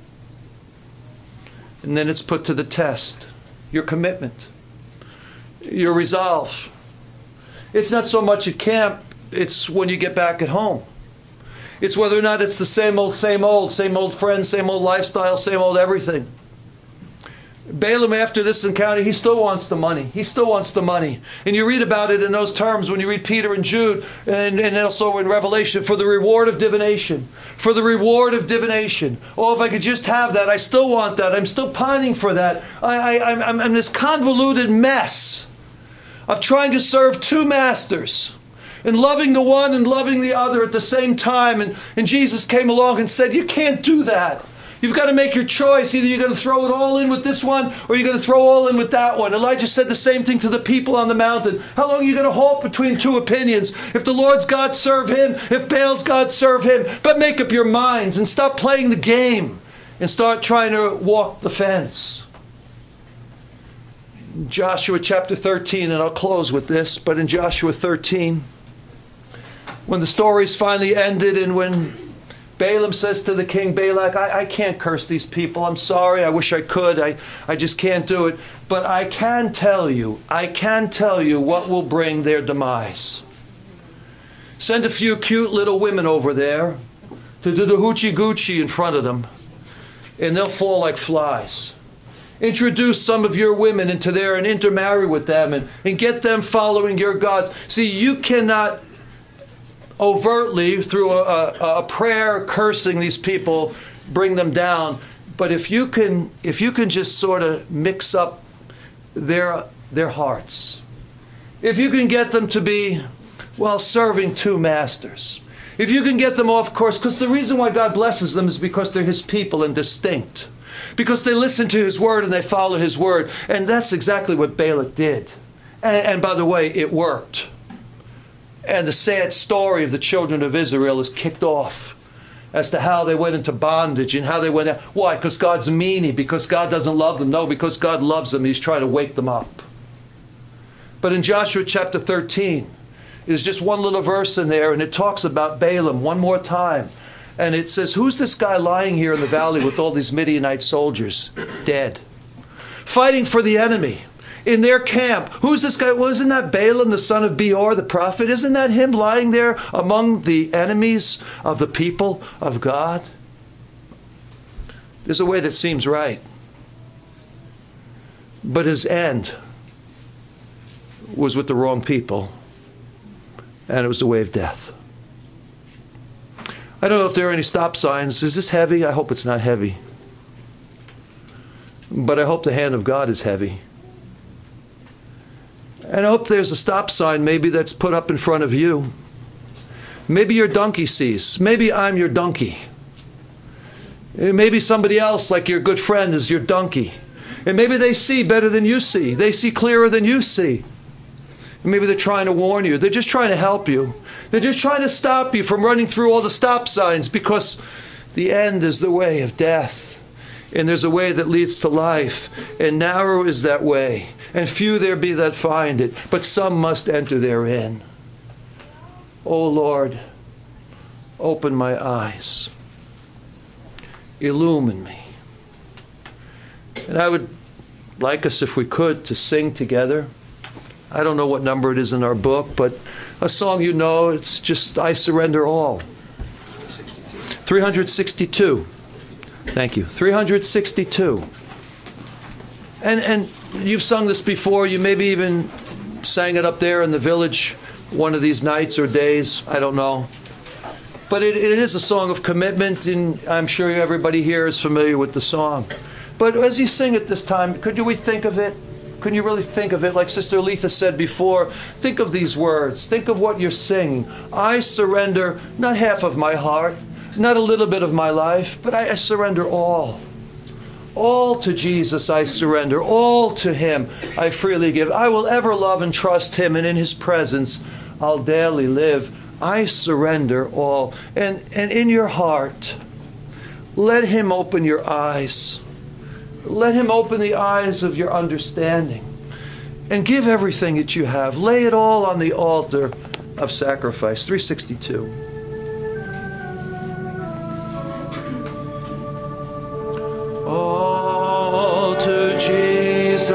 And then it's put to the test. Your commitment. Your resolve. It's not so much at camp. It's when you get back at home. It's whether or not it's the same old, same old, same old friends, same old lifestyle, same old everything. Balaam, after this encounter, he still wants the money. He still wants the money. And you read about it in those terms when you read Peter and Jude and, and also in Revelation, for the reward of divination. For the reward of divination. Oh, if I could just have that. I still want that. I'm still pining for that. I, I, I'm, I'm in this convoluted mess of trying to serve two masters and loving the one and loving the other at the same time. And, and Jesus came along and said, you can't do that. You've got to make your choice. Either you're going to throw it all in with this one or you're going to throw all in with that one. Elijah said the same thing to the people on the mountain. How long are you going to halt between two opinions? If the Lord's God, serve him. If Baal's God, serve him. But make up your minds and stop playing the game and start trying to walk the fence. Joshua chapter thirteen, and I'll close with this, but in Joshua thirteen, when the story's finally ended and when Balaam says to the king, Balak, I, I can't curse these people. I'm sorry. I wish I could. I, I just can't do it. But I can tell you, I can tell you what will bring their demise. Send a few cute little women over there to do the hoochie-goochie in front of them, and they'll fall like flies. Introduce some of your women into there and intermarry with them and, and get them following your gods. See, you cannot overtly, through a, a, a prayer cursing these people, bring them down. But if you can, if you can just sort of mix up their their hearts, if you can get them to be, well, serving two masters, if you can get them off course, because the reason why God blesses them is because they're his people and distinct, because they listen to his word and they follow his word. And that's exactly what Balak did. And, and by the way, it worked. And the sad story of the children of Israel is kicked off as to how they went into bondage and how they went out. Why? Because God's a meanie, because God doesn't love them. No, because God loves them. He's trying to wake them up. But in Joshua chapter thirteen, there's just one little verse in there, and it talks about Balaam one more time. And it says, who's this guy lying here in the valley with all these Midianite soldiers? Dead. Fighting for the enemy. In their camp. Who's this guy? Well, isn't that Balaam, the son of Beor, the prophet? Isn't that him lying there among the enemies of the people of God? There's a way that seems right. But his end was with the wrong people. And it was the way of death. I don't know if there are any stop signs. Is this heavy? I hope it's not heavy. But I hope the hand of God is heavy. And I hope there's a stop sign maybe that's put up in front of you. Maybe your donkey sees. Maybe I'm your donkey. Maybe somebody else, like your good friend, is your donkey. And maybe they see better than you see. They see clearer than you see. And maybe they're trying to warn you. They're just trying to help you. They're just trying to stop you from running through all the stop signs, because the end is the way of death. And there's a way that leads to life, and narrow is that way, and few there be that find it, but some must enter therein. O Lord, open my eyes, illumine me. And I would like us, if we could, to sing together. I don't know what number it is in our book, but a song you know, it's just, I Surrender All. three hundred sixty-two. Thank you. three hundred sixty-two. And and you've sung this before. You maybe even sang it up there in the village one of these nights or days. I don't know. But it, it is a song of commitment, and I'm sure everybody here is familiar with the song. But as you sing it this time, could you we think of it? Can you really think of it? Like Sister Letha said before, think of these words. Think of what you're singing. I surrender not half of my heart, not a little bit of my life, but I, I surrender all. All to Jesus I surrender. All to him I freely give. I will ever love and trust him, and in his presence I'll daily live. I surrender all. And, and in your heart, let him open your eyes. Let him open the eyes of your understanding. And give everything that you have. Lay it all on the altar of sacrifice. three sixty-two. All to Jesus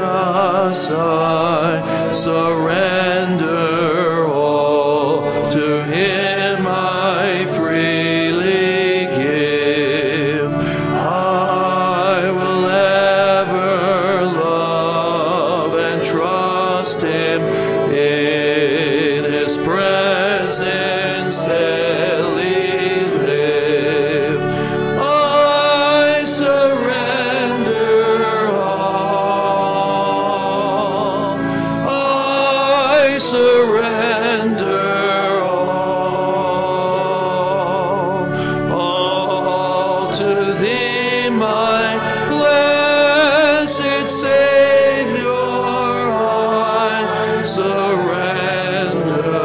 I surrender, all to him I freely give. I will ever love and trust him, in his presence daily live. I surrender all. I surrender all. All to thee, my blessed Savior, I surrender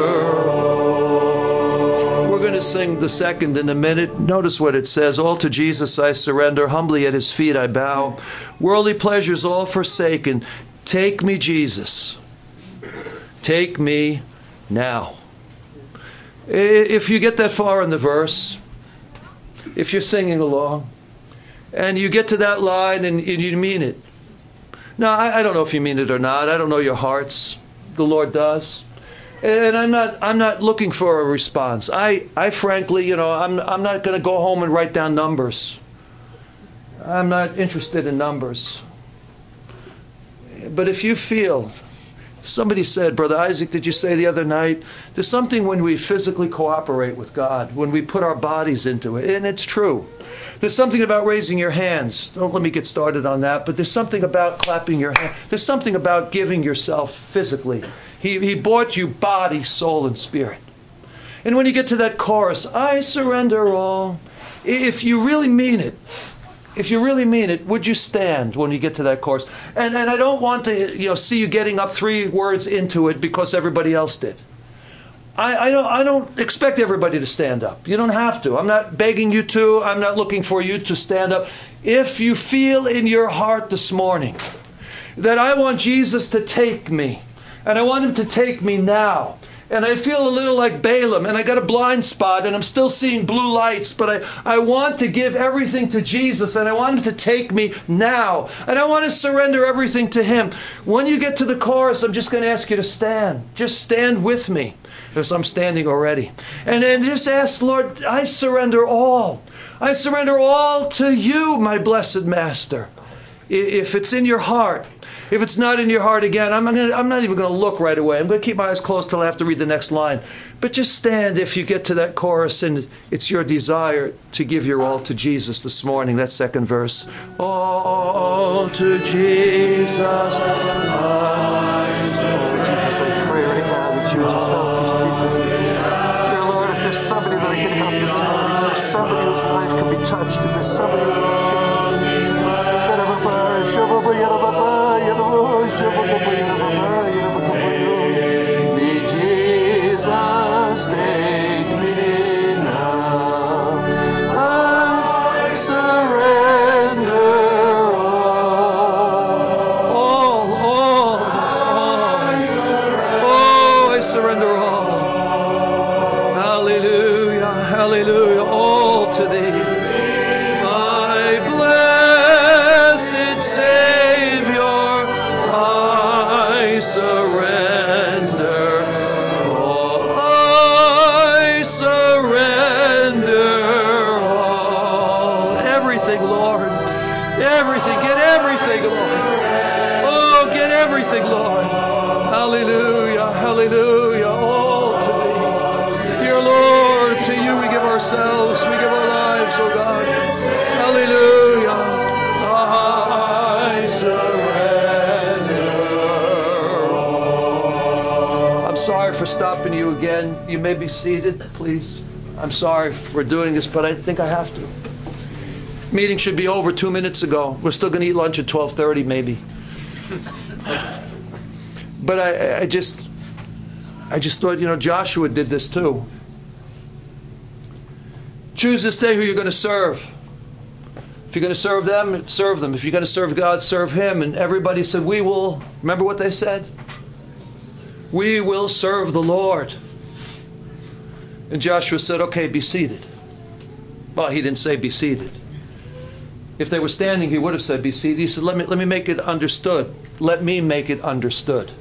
all. We're going to sing the second in a minute. Notice what it says. All to Jesus I surrender, humbly at his feet I bow. Worldly pleasures all forsaken. Take me, Jesus. Take me now. If you get that far in the verse, if you're singing along, and you get to that line and, and you mean it. Now, I, I don't know if you mean it or not. I don't know your hearts. The Lord does. And I'm not I'm not looking for a response. I, I frankly, you know, I'm I'm not going to go home and write down numbers. I'm not interested in numbers. But if you feel, somebody said, Brother Isaac, did you say the other night, there's something when we physically cooperate with God, when we put our bodies into it, and it's true. There's something about raising your hands. Don't let me get started on that, but there's something about clapping your hands. There's something about giving yourself physically He, he bought you body, soul, and spirit. And when you get to that chorus, I surrender all, if you really mean it, if you really mean it, would you stand when you get to that chorus? And and I don't want to, you know, see you getting up three words into it because everybody else did. I, I don't I don't expect everybody to stand up. You don't have to. I'm not begging you to. I'm not looking for you to stand up. If you feel in your heart this morning that I want Jesus to take me, and I want him to take me now, and I feel a little like Balaam, and I got a blind spot, and I'm still seeing blue lights, but I, I want to give everything to Jesus, and I want him to take me now, and I want to surrender everything to him. When you get to the chorus, I'm just going to ask you to stand. Just stand with me, because I'm standing already. And then just ask, Lord, I surrender all. I surrender all to you, my blessed Master. If it's in your heart. If it's not in your heart, again, I'm, gonna, I'm not even going to look right away. I'm going to keep my eyes closed till I have to read the next line. But just stand if you get to that chorus and it's your desire to give your all to Jesus this morning. That second verse. All to Jesus. Oh, Jesus, I pray right now that you would just help these people. Dear Lord, if there's somebody that I can help this morning, if there's somebody whose life can be touched, if there's somebody that can change. May Jesus take me now. I surrender all. All, all, all. Oh, I surrender all. Hallelujah, hallelujah. All to thee. Surrender all. I surrender all. Everything, Lord. Everything. Get everything, Lord. Oh, get everything, Lord. Hallelujah. Hallelujah. All to thee. Dear Lord, to you we give ourselves. We give our lives, oh God. Hallelujah. I surrender. Sorry for stopping you again. You may be seated, please. I'm sorry for doing this, but I think I have to. Meeting should be over two minutes ago. We're still going to eat lunch at twelve thirty, maybe. But I, I just, I just thought, you know, Joshua did this too. Choose this day who you're going to serve. If you're going to serve them, serve them. If you're going to serve God, serve him. And everybody said, we will. Remember what they said? We will serve the Lord. And Joshua said, okay, be seated. Well, he didn't say be seated. If they were standing, he would have said be seated. He said, let me, let me make it understood. Let me make it understood.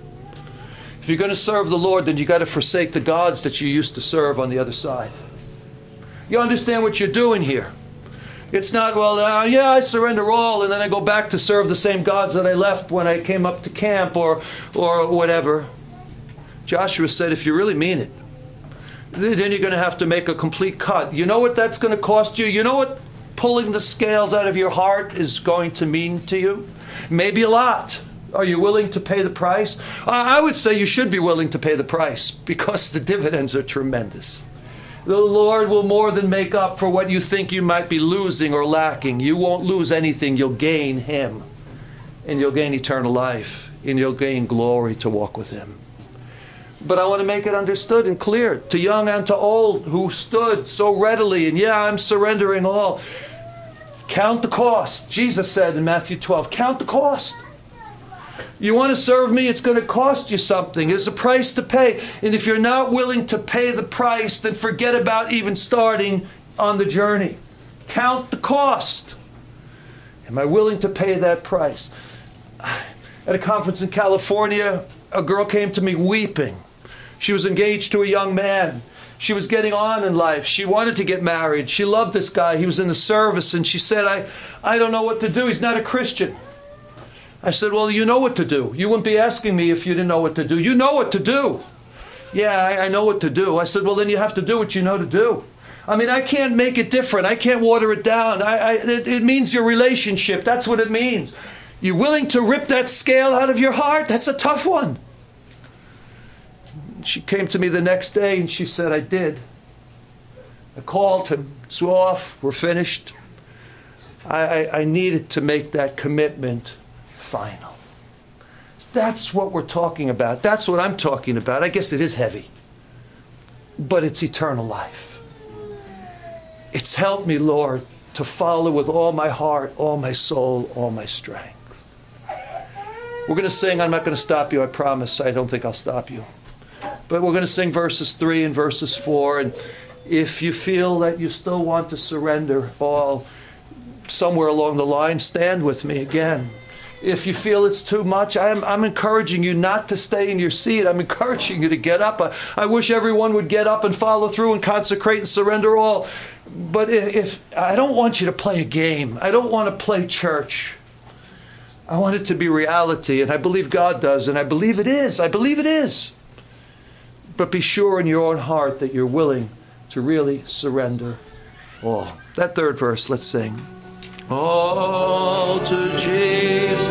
If you're going to serve the Lord, then you got to forsake the gods that you used to serve on the other side. You understand what you're doing here. It's not, well, uh, yeah, I surrender all, and then I go back to serve the same gods that I left when I came up to camp or, or whatever. Joshua said, if you really mean it, then you're going to have to make a complete cut. You know what that's going to cost you? You know what pulling the scales out of your heart is going to mean to you? Maybe a lot. Are you willing to pay the price? I would say you should be willing to pay the price because the dividends are tremendous. The Lord will more than make up for what you think you might be losing or lacking. You won't lose anything. You'll gain him. And you'll gain eternal life. And you'll gain glory to walk with him. But I want to make it understood and clear to young and to old who stood so readily. And yeah, I'm surrendering all. Count the cost. Jesus said in Matthew twelve, count the cost. You want to serve me, it's going to cost you something. There's a price to pay. And if you're not willing to pay the price, then forget about even starting on the journey. Count the cost. Am I willing to pay that price? At a conference in California, a girl came to me weeping. She was engaged to a young man. She was getting on in life. She wanted to get married. She loved this guy. He was in the service. And she said, I, I don't know what to do. He's not a Christian. I said, well, you know what to do. You wouldn't be asking me if you didn't know what to do. You know what to do. Yeah, I, I know what to do. I said, well, then you have to do what you know to do. I mean, I can't make it different. I can't water it down. I, I, it, it means your relationship. That's what it means. You willing to rip that scale out of your heart? That's a tough one. she came to me the next day and she said, I did. I called him. It's off. We're finished. I, I, I needed to make that commitment final. That's what we're talking about. That's what I'm talking about. I guess it is heavy. But it's eternal life. It's helped me, Lord, to follow with all my heart, all my soul, all my strength. We're going to sing. I'm not going to stop you, I promise. I don't think I'll stop you. But we're going to sing verses three and verses four. And if you feel that you still want to surrender all somewhere along the line, stand with me again. If you feel it's too much, I'm, I'm encouraging you not to stay in your seat. I'm encouraging you to get up. I, I wish everyone would get up and follow through and consecrate and surrender all. But if, if I don't want you to play a game. I don't want to play church. I want it to be reality, and I believe God does, and I believe it is. I believe it is. But be sure in your own heart that you're willing to really surrender all. That third verse, let's sing. All to Jesus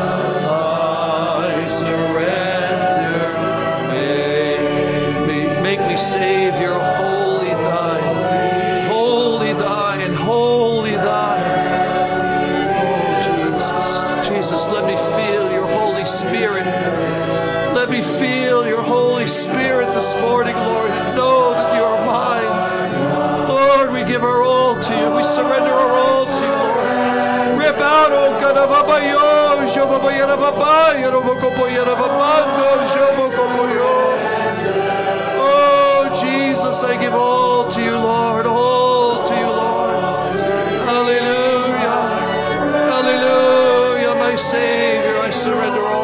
I surrender. Make me, make me Savior, wholly thine, wholly thine, wholly thine. Oh, Jesus, Jesus, let me feel your Holy Spirit. Let me feel your Holy Spirit this morning, Lord, and know that you are mine. Lord, we give our all to you. We surrender our all to you. Rip out, oh God, oh Jesus, I give all to you, Lord, all to you, Lord. Hallelujah, hallelujah, my Savior, I surrender all.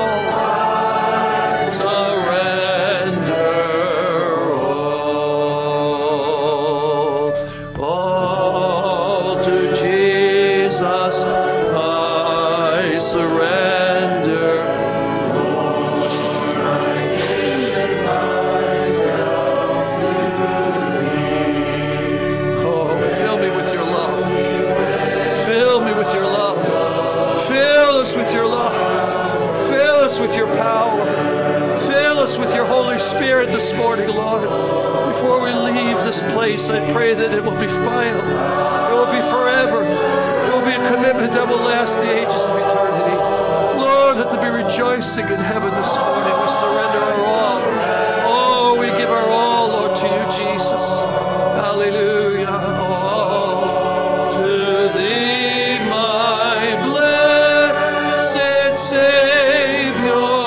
With your Holy Spirit this morning, Lord. Before we leave this place, I pray that it will be final. It will be forever. It will be a commitment that will last the ages of eternity. Lord, let there be rejoicing in heaven this morning. We surrender our all. Oh, we give our all, Lord, to you, Jesus. Hallelujah. Oh, to thee, my blessed Savior.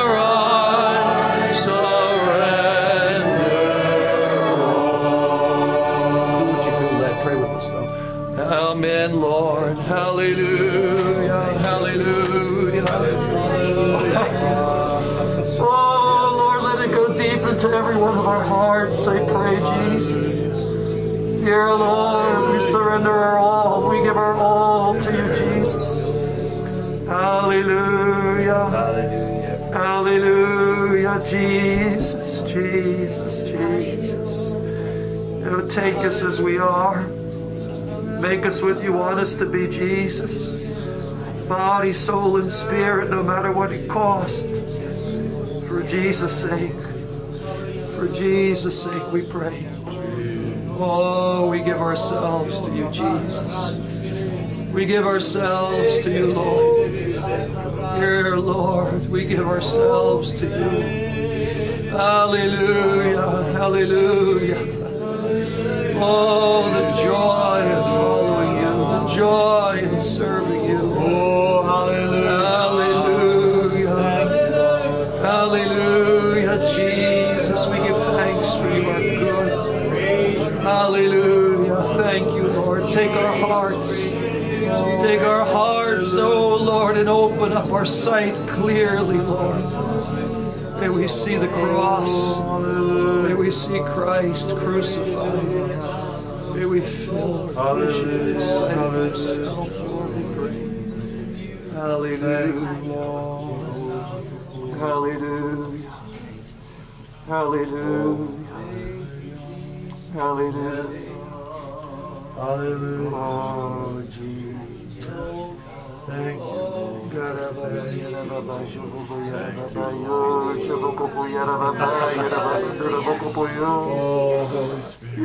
Amen, Lord. Hallelujah. Hallelujah. Oh, Lord, let it go deep into every one of our hearts, I pray, Jesus. Dear Lord, we surrender our all. We give our all to you, Jesus. Hallelujah. Hallelujah. Hallelujah. Jesus, Jesus, Jesus. Oh, take us as we are. Make us what you want us to be, Jesus. Body, soul, and spirit, no matter what it costs. For Jesus' sake. For Jesus' sake, we pray. Oh, we give ourselves to you, Jesus. We give ourselves to you, Lord. Dear Lord, we give ourselves to you. Hallelujah, hallelujah. Oh, the joy of following you, the joy in serving you. Oh, hallelujah. Hallelujah. Hallelujah, Jesus. We give thanks for you are good. Hallelujah. Thank you, Lord. Take our hearts. Take our hearts, oh Lord, and open up our sight clearly, Lord. May we see the cross. May we see Christ crucified. May we fill our vision with the sight of himself, Lord, we pray. Hallelujah. Hallelujah. Hallelujah. Hallelujah. Hallelujah. Oh, Jesus. Thank you, Lord. Oh, Holy Spirit.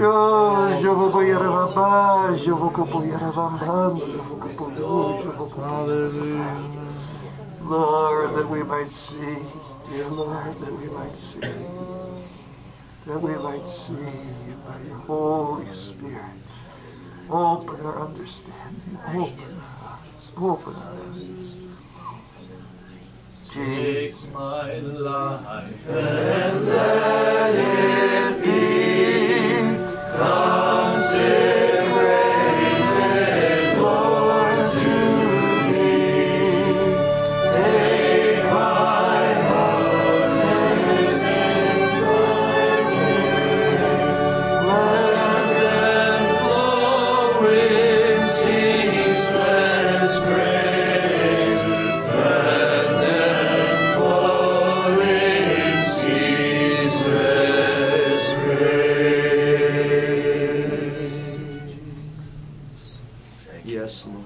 Hallelujah. Lord, that we might see, dear Lord, that we might see, that we might see you by your Holy Spirit. Open our understanding, open our hearts, open our eyes. Jesus. Take my life And let it be consecrated, Lord, to thee. Take my heart and thy tears. Let them flow with ceaseless grace. Let them flow with ceaseless grace. Yes, Lord.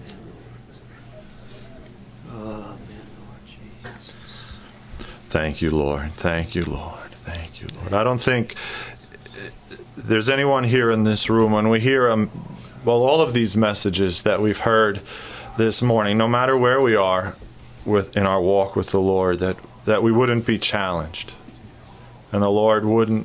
Amen, Lord Jesus. Thank you, Lord. Thank you, Lord. Thank you, Lord. I don't think there's anyone here in this room when we hear, um, well, all of these messages that we've heard this morning, no matter where we are with in our walk with the Lord, that, that we wouldn't be challenged and the Lord wouldn't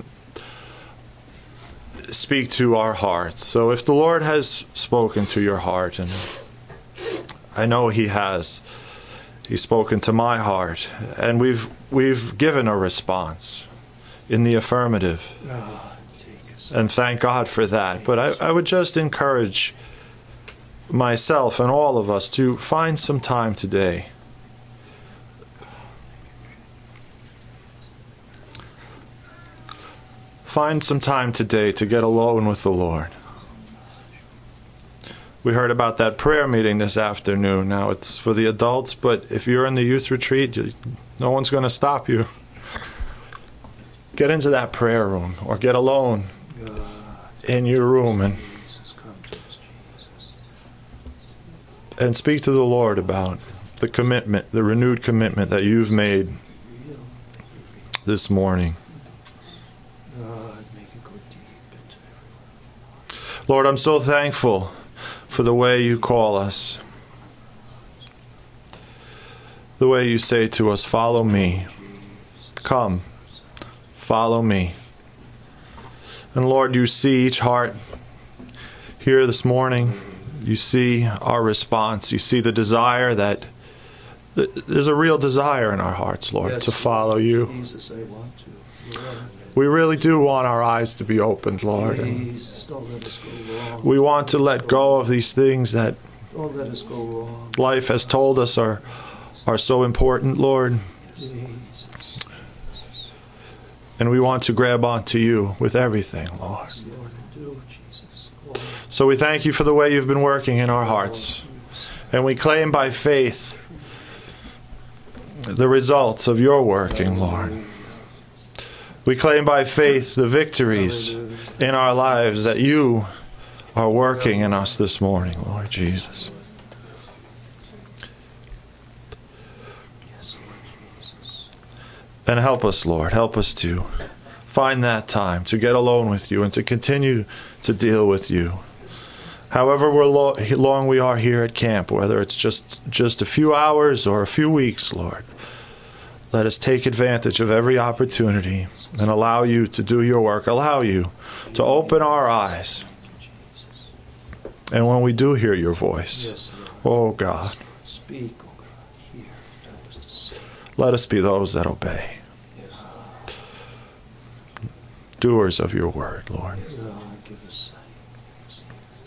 speak to our hearts. So if the Lord has spoken to your heart, and I know He has, He's spoken to my heart, and we've we've given a response in the affirmative. And thank God for that. But I, I would just encourage myself and all of us to find some time today find some time today to get alone with the Lord. We heard about that prayer meeting this afternoon. Now it's for the adults, but if you're in the youth retreat, you, no one's going to stop you. Get into that prayer room or get alone in your room and and speak to the Lord about the commitment, the renewed commitment that you've made this morning. Lord, I'm so thankful for the way you call us, the way you say to us, follow me. Come, follow me. And Lord, you see each heart here this morning. You see our response. You see the desire that, there's a real desire in our hearts, Lord, Yes, to follow you. Jesus, I want to. Lord, We really do want our eyes to be opened, Lord. And Jesus, don't let us go wrong. we want to let go of these things that Don't let us go wrong. life has told us are are so important, Lord. Jesus, And we want to grab onto you with everything, Lord. Lord, do Jesus. Lord, So we thank you for the way you've been working in our hearts. And we claim by faith the results of your working, Lord. We claim by faith the victories in our lives that you are working in us this morning, Lord Jesus. yes, Lord Jesus. And help us, Lord. Help us to find that time to get alone with you and to continue to deal with you. However we're lo- long we are here at camp, whether it's just, just a few hours or a few weeks, Lord, let us take advantage of every opportunity and allow you to do your work. Allow you to open our eyes. And when we do hear your voice, Yes, Lord. oh God, Speak, oh God. Hear. Help us to say. let us be those that obey. Yes, Doers of your word, Lord. God, give us sight.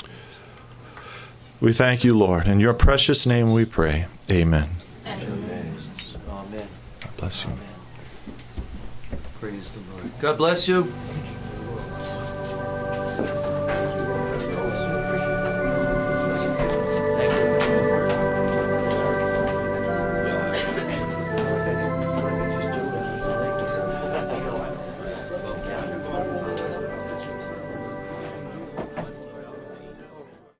We thank you, Lord. In your precious name we pray. Amen. Amen. Amen. God bless you. Praise the Lord. God bless you.